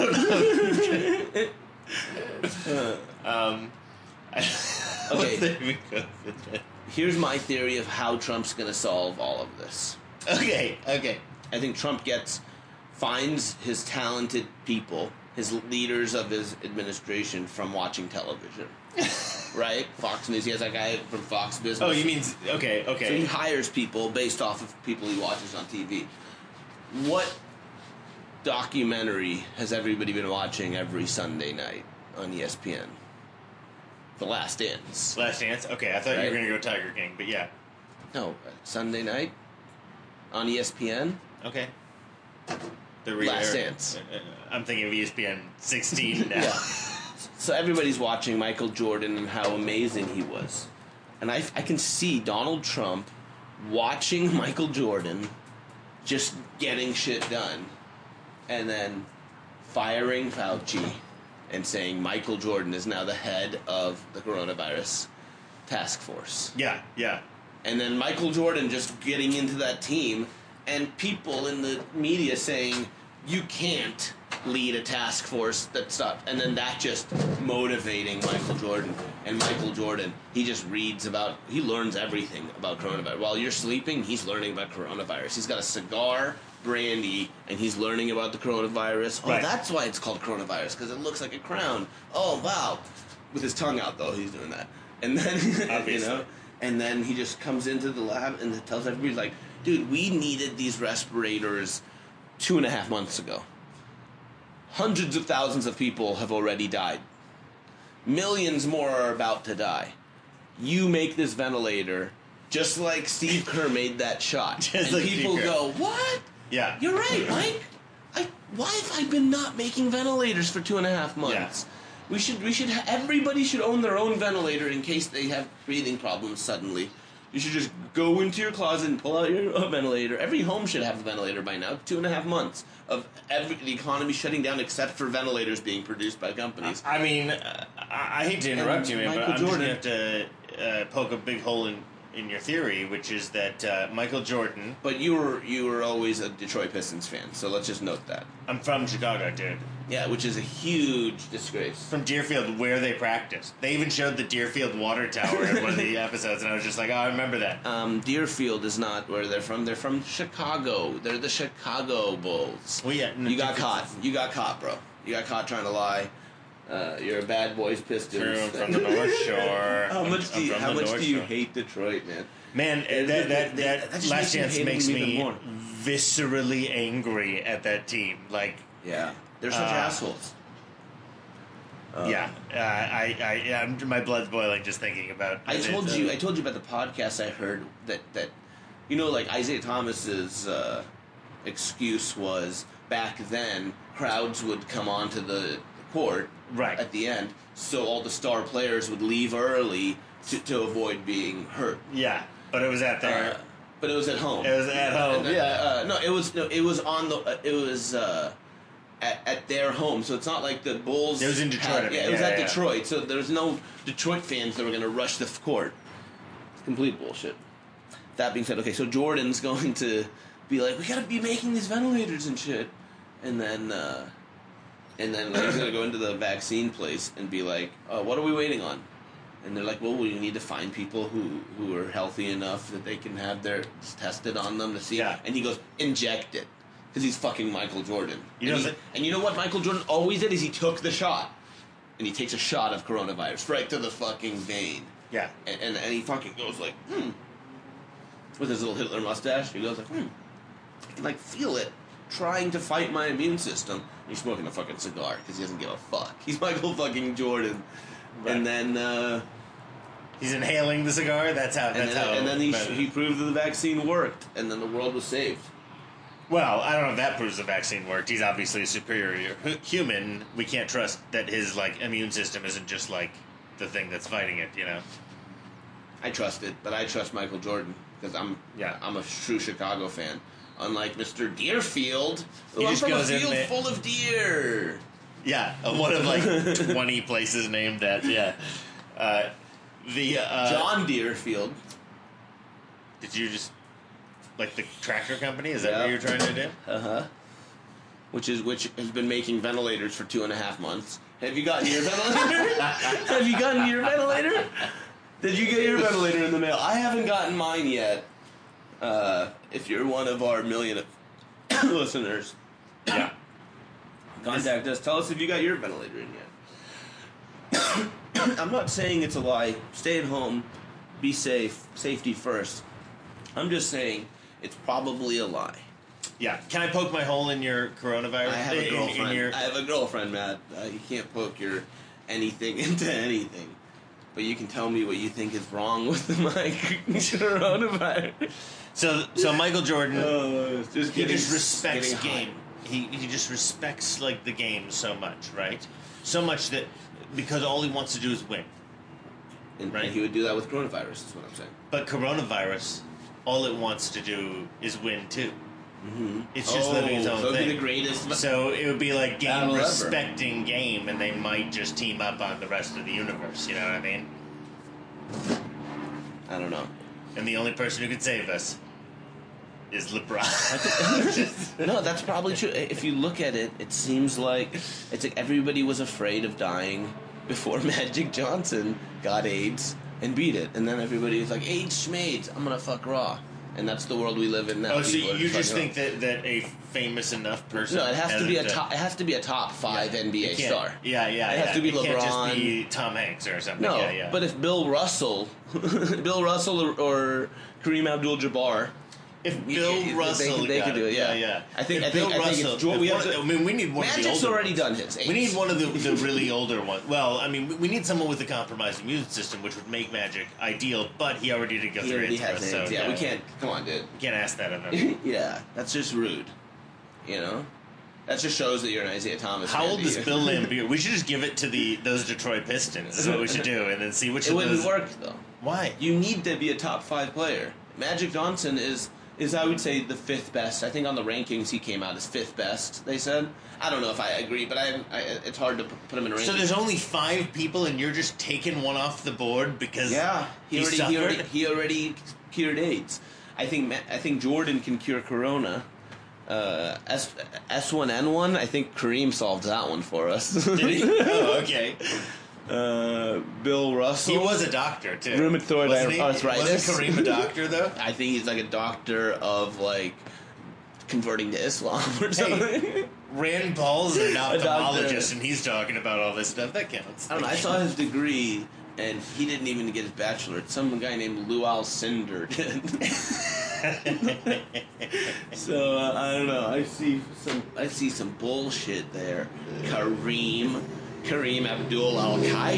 don't know. Okay. Here's my theory of how Trump's going to solve all of this. Okay. I think Trump finds his talented people, his leaders of his administration, from watching television. Right? Fox News. He has that guy from Fox Business. Oh, you mean okay? So he hires people based off of people he watches on TV. What documentary has everybody been watching every Sunday night on ESPN? The Last Dance. Last Dance? Okay, I thought you were Right? going to go Tiger King, but yeah. No, Sunday night on ESPN. Okay. Last Dance. I'm thinking of ESPN 16 now. Yeah. So everybody's watching Michael Jordan and how amazing he was. And I can see Donald Trump watching Michael Jordan just getting shit done and then firing Fauci and saying Michael Jordan is now the head of the coronavirus task force. Yeah, yeah. And then Michael Jordan just getting into that team, and people in the media saying, you can't lead a task force that stuff. And then that just motivating Michael Jordan. And Michael Jordan, he just he learns everything about coronavirus. While you're sleeping, he's learning about coronavirus. He's got a cigar, brandy, and he's learning about the coronavirus. Oh, Right. that's why it's called coronavirus, because it looks like a crown. Oh, wow. With his tongue out, though, he's doing that. And then, Obviously. and then he just comes into the lab and tells everybody, like, dude, we needed these respirators 2.5 months ago. Hundreds of thousands of people have already died. Millions more are about to die. You make this ventilator just like Steve Kerr made that shot. Just and like people Steve Kerr. go, what? Yeah. You're right, Mike. Why have I been not making ventilators for 2.5 months? Yeah. Everybody should own their own ventilator in case they have breathing problems suddenly. You should just go into your closet and pull out your ventilator. Every home should have a ventilator by now. 2.5 months of the economy shutting down except for ventilators being produced by companies. I mean, I hate to interrupt you, man, but Michael I'm Jordan. just going to have to poke a big hole in your theory, which is that Michael Jordan... But you were always a Detroit Pistons fan, so let's just note that. I'm from Chicago, dude. Yeah, which is a huge disgrace. From Deerfield, where they practice. They even showed the Deerfield water tower in one of the episodes, and I was just like, oh, I remember that. Deerfield is not where they're from. They're from Chicago. They're the Chicago Bulls. Well, yeah. You got caught. You got caught, bro. You got caught trying to lie. You're a bad boys Pistons. True, I'm from the North Shore. How much do you Shore. hate Detroit, man? Man, that just Last makes you Chance hate makes them even me more. viscerally angry at that team. Like, Yeah, they're such assholes. my blood's boiling just thinking about. I told you about the podcast I heard that like Isaiah Thomas's excuse was back then crowds would come onto the court Right. at the end, so all the star players would leave early to avoid being hurt. Yeah, but it was at their. But it was at home. It was at home. It was at their home. So it's not like the Bulls. It was in Detroit. It was at Detroit. So there's no Detroit fans that were going to rush the court. It's complete bullshit. That being said, okay, so Jordan's going to be like, we got to be making these ventilators and shit, and then he's going to go into the vaccine place and be like, what are we waiting on? And they're like, well, we need to find people who are healthy enough that they can have their tested on them to see. Yeah. And he goes, inject it. Because he's fucking Michael Jordan. You know And you know what Michael Jordan always did is he took the shot. And he takes a shot of coronavirus right to the fucking vein. Yeah. And he fucking goes like, with his little Hitler mustache. He goes like, I can like feel it trying to fight my immune system. He's smoking a fucking cigar because he doesn't give a fuck. He's Michael fucking Jordan. Right. And then he's inhaling the cigar. That's how. and then he proved that the vaccine worked, and then the world was saved. Well, I don't know if that proves the vaccine worked. He's obviously a superior human. We can't trust that his immune system isn't just like the thing that's fighting it. You know. I trust it, but I trust Michael Jordan because I'm a true Chicago fan. Unlike Mr. Deerfield, He I'm just from a goes in field there- full of deer. Yeah, one of 20 places named that. Yeah. John Deerfield. Did you just the tractor company? Is that what Yeah. you're trying to do? Which has been making ventilators for 2.5 months. Have you gotten your ventilator? Have you gotten your ventilator? Did you get your ventilator in the mail? I haven't gotten mine yet. If you're one of our million listeners, Yeah. contact us. Tell us if you got your ventilator in yet. I'm not saying it's a lie. Stay at home. Be safe. Safety first. I'm just saying it's probably a lie. Yeah. Can I poke my hole in your coronavirus? I have a girlfriend. In your... I have a girlfriend, Matt. You can't poke your anything into anything. But you can tell me what you think is wrong with my coronavirus. So Michael Jordan, he getting- just respects getting high. game. He just respects the game so much, right? So much that because all he wants to do is win. And Right. he would do that with coronavirus, is what I'm saying. But coronavirus, all it wants to do is win too. Mm-hmm. It's just living its own so it'd thing. be the greatest. So it would be like game Battle ever. respecting game, and they might just team up on the rest of the universe. You know what I mean? I don't know. And the only person who could save us is LeBron. No, that's probably true. If you look at it, it seems like it's like everybody was afraid of dying before Magic Johnson got AIDS and beat it, and then everybody was like, AIDS schmades, I'm gonna fuck Raw. And that's the world we live in now. Oh, so People are you just fucking think that a famous enough person? No, it has to be a hasn't, top. It has to be a top 5 NBA it can't- star. Yeah. It has to be It can't just LeBron. be Tom Hanks or something. No, yeah. but if Bill Russell, or Kareem Abdul-Jabbar, if you- Bill they Russell, they got could do it. Yeah. I think Bill Russell. Russell. We need one of the Magic's older already ones. done his. We need one of the really older ones. Well, I mean, we need someone with a compromised immune system, which would make Magic ideal. But he already did go He through already AIDS has for us, AIDS. so Yeah, we can't. Come on, dude. Can't ask that of him. Yeah, that's just rude. You know, that just shows that you're an Isaiah Thomas. How fan, old do is you? Bill Laimbeer? We should just give it to those Detroit Pistons. Is what we should do, and then see which It of wouldn't those. work though. Why? You need to be a top 5 player. Magic Johnson is I would say the 5th best. I think on the rankings he came out as 5th best. They said. I don't know if I agree, but it's hard to put him in rankings. So there's only 5 people, and you're just taking one off the board because he already cured AIDS. I think Jordan can cure Corona. S1N1. I think Kareem solved that one for us. Did he? Oh, okay. Bill Russell. He was a doctor too. Rheumatoid Wasn't he? arthritis. Wasn't Kareem a doctor though? I think he's like a doctor of like converting to Islam or something. Hey, Rand Paul's an A doctor. ophthalmologist, and he's talking about all this stuff. That counts. I don't know. I saw his degree, and he didn't even get his bachelorate. Some guy named Lou Alcindor did. So I don't know. I see some bullshit there. Kareem Abdul Al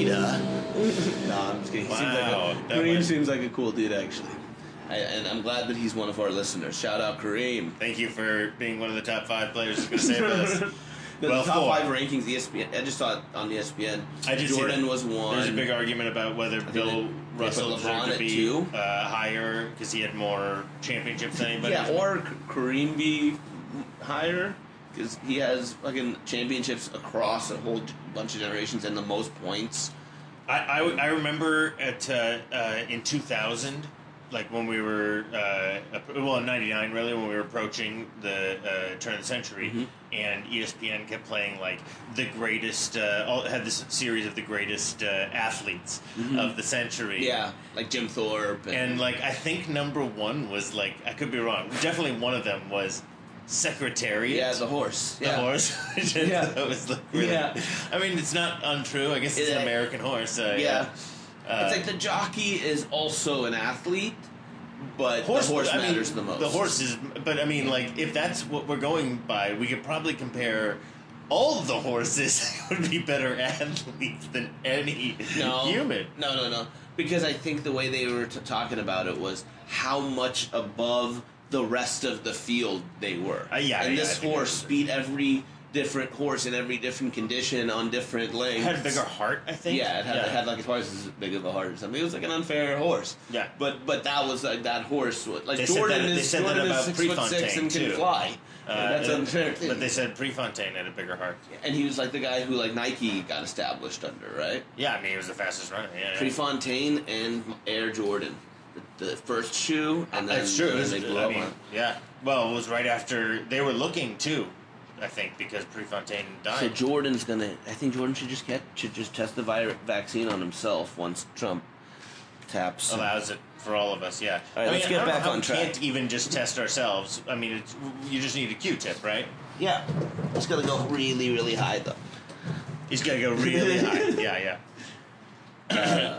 Qaeda. No, I'm just kidding. Wow, that Kareem was- seems like a cool dude, actually. And I'm glad that he's one of our listeners. Shout out Kareem. Thank you for being one of the top 5 players who's going to save us. The Well, top 4. 5 rankings, ESPN. I just saw it on ESPN. I did see Jordan that. was one. There's a big argument about whether Bill they Russell put deserved LeBron to at be 2. higher because he had more championships than anybody. Yeah, or Kareem be higher because he has fucking championships across a whole bunch of generations and the most points. I remember at in 2000, like when we were in '99 really, when we were approaching the turn of the century, Mm-hmm. and ESPN kept playing like the greatest, had this series of the greatest athletes of the century. Mm-hmm. Yeah, like Jim Thorpe. And like I think number 1 was like, I could be wrong. Definitely one of them was Secretariat. yeah, the horse. The Yeah. horse. Yeah. That was like really. Yeah. I mean, it's not untrue. I guess it's Yeah. an American horse. Yeah. It's like the jockey is also an athlete, but the horse I mean, matters the most. The horse is, but I mean, like if that's what we're going by, we could probably compare. All of the horses would be better athletes than any human. No. Because I think the way they were talking about it was how much above the rest of the field they were. And this horse beat every different horse in every different condition on different lengths. It had a bigger heart, I think. Yeah, it had like twice as big of a heart or something. It was like an unfair horse. Yeah. But that was like that horse. Like They said Jordan that- they is said that about 6'6" and Prefontaine, can too. fly. That's unfair. But they said Prefontaine had a bigger heart. And he was like the guy who like Nike got established under, right? Yeah, I mean he was the fastest runner. Yeah. Prefontaine and Air Jordan, the first shoe, and then That's true. and then they blew I up mean, on. yeah. Well, it was right after they were looking too. I think because Prefontaine died. So Jordan's gonna. I think Jordan should just test the vaccine on himself once Trump taps. allows it for all of us. Yeah. All right, let's get back on We track. can't even just test ourselves. I mean, you just need a Q-tip, right? Yeah, it's gonna go really, really high though. He's got to go really high. Yeah, yeah.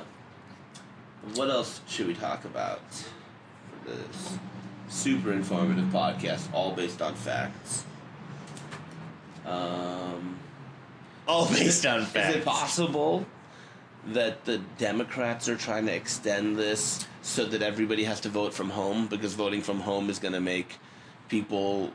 What else should we talk about for this super informative podcast, all based on facts? All based on facts. Is it possible that the Democrats are trying to extend this so that everybody has to vote from home because voting from home is going to make people,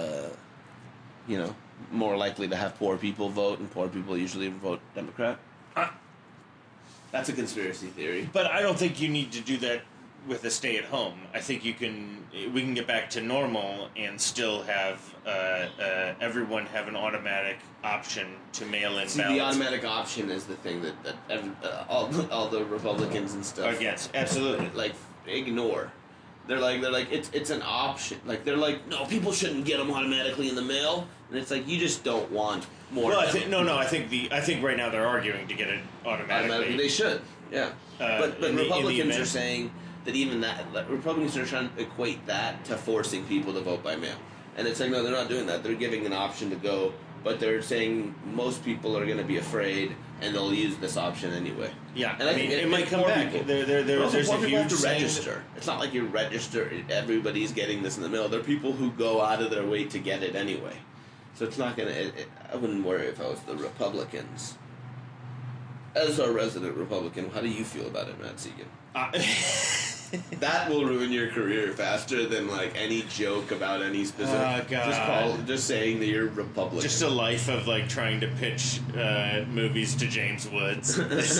more likely to have poor people vote, and poor people usually vote Democrat? That's a conspiracy theory. But I don't think you need to do that with a stay at home. I think we can get back to normal and still have everyone have an automatic option to mail in See, ballots. the automatic option is the thing that all the Republicans and stuff Against, absolutely. like ignore. They're like it's an option. Like they're like, no, people shouldn't get them automatically in the mail, and it's like you just don't want more. Well, I think right now they're arguing to get it automatically. They should, yeah. But in the Republicans event. are saying that even that Republicans are trying to equate that to forcing people to vote by mail, and it's like no, they're not doing that. They're giving an option to go, but they're saying most people are going to be afraid and they'll use this option anyway. Yeah, and I mean, it might come back. There's more a people have huge to saying- register. It's not like you register. Everybody's getting this in the mail. There are people who go out of their way to get it anyway. So it's not gonna. I wouldn't worry if I was the Republicans. As a resident Republican, how do you feel about it, Matt Segan? That will ruin your career faster than like any joke about any specific. Oh, God. Just saying that you're Republican. Just a life of like trying to pitch movies to James Woods.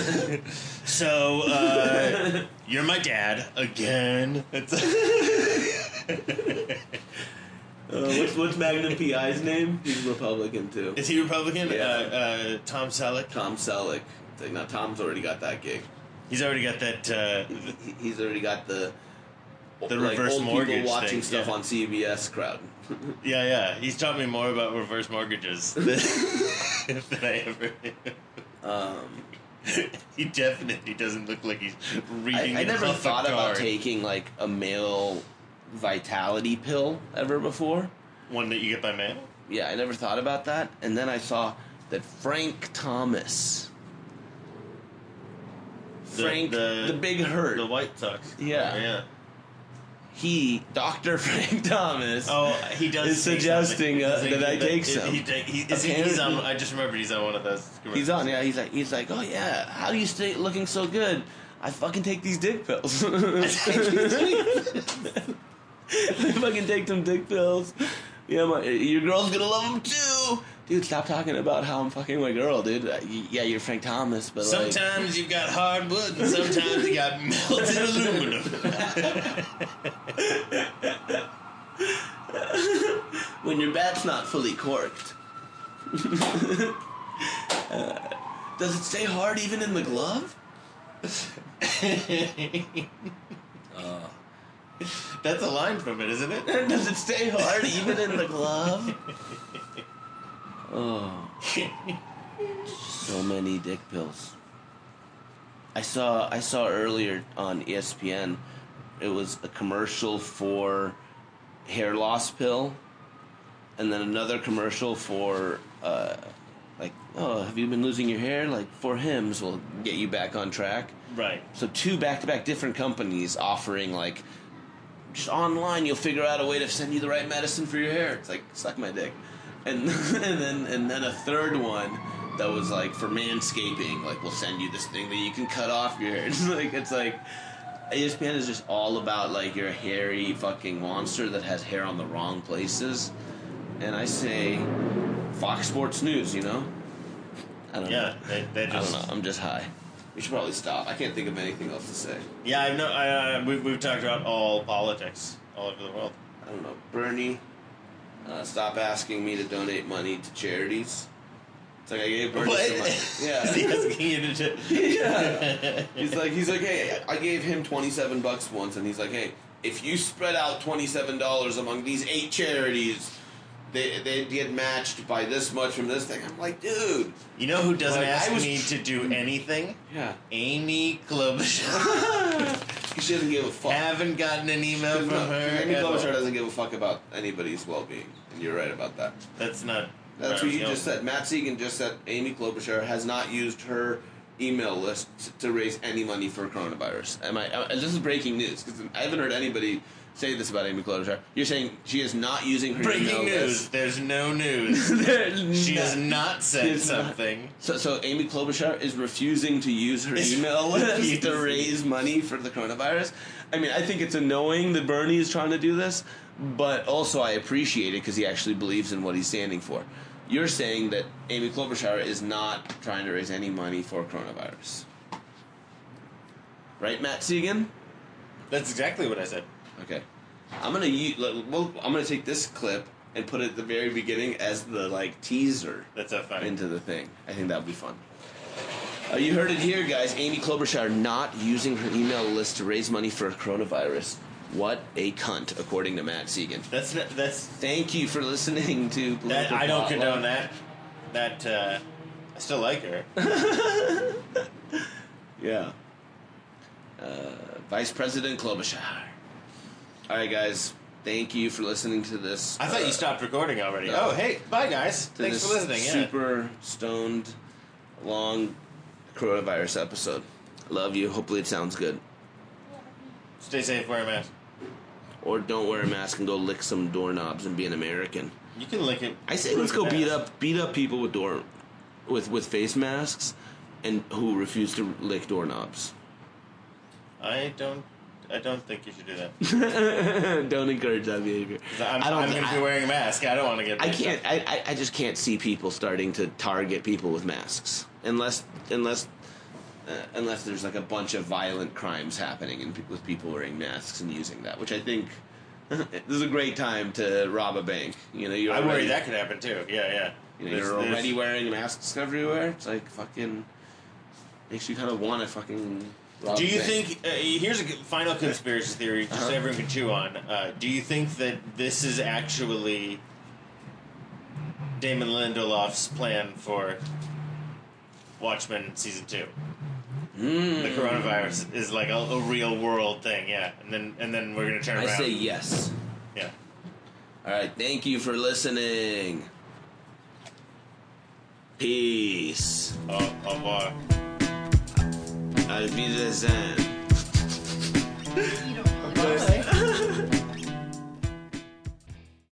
So you're my dad again. What's Magnum PI's name? He's Republican too. Is he Republican? Yeah. Tom Selleck. Tom Selleck. It's like, now Tom's already got that gig. He's already got that. He's already got the reverse old mortgage people watching thing, stuff yeah. on CBS crowd. Yeah. He's taught me more about reverse mortgages than I ever. He definitely doesn't look like he's reading. I never off a thought about card. taking like a male vitality pill ever before. One that you get by mail. Yeah, I never thought about that, and then I saw that Frank Thomas. The Big Hurt. The White Sox. Yeah. Yeah. Dr. Frank Thomas. Oh, he does. is take suggesting something. that I take some. He's on. I just remembered he's on one of those. Commercials. He's on, yeah. He's like, oh yeah. How do you stay looking so good? I fucking take these dick pills. I fucking take some dick pills. Yeah, your girl's gonna love them too. Dude, stop talking about how I'm fucking my girl, dude. Yeah, you're Frank Thomas, but like... Sometimes you've got hardwood, and sometimes you got melted aluminum. When your bat's not fully corked. Does it stay hard even in the glove? That's a line from it, isn't it? Does it stay hard even in the glove? Oh. So many dick pills. I saw earlier on ESPN, it was a commercial for hair loss pill, and then another commercial for have you been losing your hair? Like 4 Hims will get you back on track. Right. So 2 back-to-back different companies offering like, just online you'll figure out a way to send you the right medicine for your hair. It's like, suck my dick. And then a third one that was like for manscaping, like we'll send you this thing that you can cut off your hair. It's like ESPN is just all about like you're a hairy fucking monster that has hair on the wrong places. And I say Fox Sports News, you know? I don't know. They just... I don't know. I'm just high. We should probably stop. I can't think of anything else to say. Yeah, we've talked about all politics all over the world. I don't know. Bernie, stop asking me to donate money to charities. It's like I gave Bernie some money. Yeah. Is he asking you to... Yeah. He's like, hey, I gave him $27 once, and he's like, hey, if you spread out $27 among these 8 charities, they get matched by this much from this thing. I'm like, dude. You know who doesn't Like, ask me to do anything? Yeah. Amy Klobuchar. She doesn't give a fuck. Haven't gotten an email from her. Amy at all. Klobuchar doesn't give a fuck about anybody's well-being, and you're right about that. That's not... That's right, what you just said. Matt Segan just said Amy Klobuchar has not used her email list to raise any money for coronavirus. This is breaking news, because I haven't heard anybody say this about Amy Klobuchar. You're saying she is not using her Breaking email news. list. There's no news. She has not said something. So Amy Klobuchar is refusing to use her email list to raise money for the coronavirus. I mean, I think it's annoying that Bernie is trying to do this, but also I appreciate it because he actually believes in what he's standing for. You're saying that Amy Klobuchar is not trying to raise any money for coronavirus. Right, Matt Segan? That's exactly what I said. Okay. I'm gonna take this clip and put it at the very beginning as the teaser That's so funny. into the thing. I think that would be fun. You heard it here, guys. Amy Klobuchar not using her email list to raise money for coronavirus. What a cunt, according to Matt Segan. That's Thank you for listening to that. I don't condone that. I still like her. Yeah. Vice President Klobuchar. All right, guys. Thank you for listening to this. I thought you stopped recording already. no. Oh, hey, bye guys. Thanks for listening. Yeah. Super stoned, long coronavirus episode. Love you. Hopefully it sounds good. Stay safe. Wear a mask. Or don't wear a mask and go lick some doorknobs and be an American. You can lick it. I say let's go beat up people with face masks and who refuse to lick doorknobs. I don't think you should do that. Don't encourage that behavior. I'm going to be wearing a mask. I don't want to get. I just can't see people starting to target people with masks unless there's like a bunch of violent crimes happening with people wearing masks and using that, which I think this is a great time to rob a bank. You know, I worry that could happen too. Yeah. You know, you're already wearing masks everywhere. It's like fucking makes you kind of want to fucking. Do you think, here's a final conspiracy theory, just so everyone can chew on. Do you think that this is actually Damon Lindelof's plan for Watchmen Season 2? The coronavirus is like a real world thing, yeah. And then we're going to turn around. I say yes. Yeah. All right, thank you for listening. Peace. Au revoir. Auf Wiedersehen.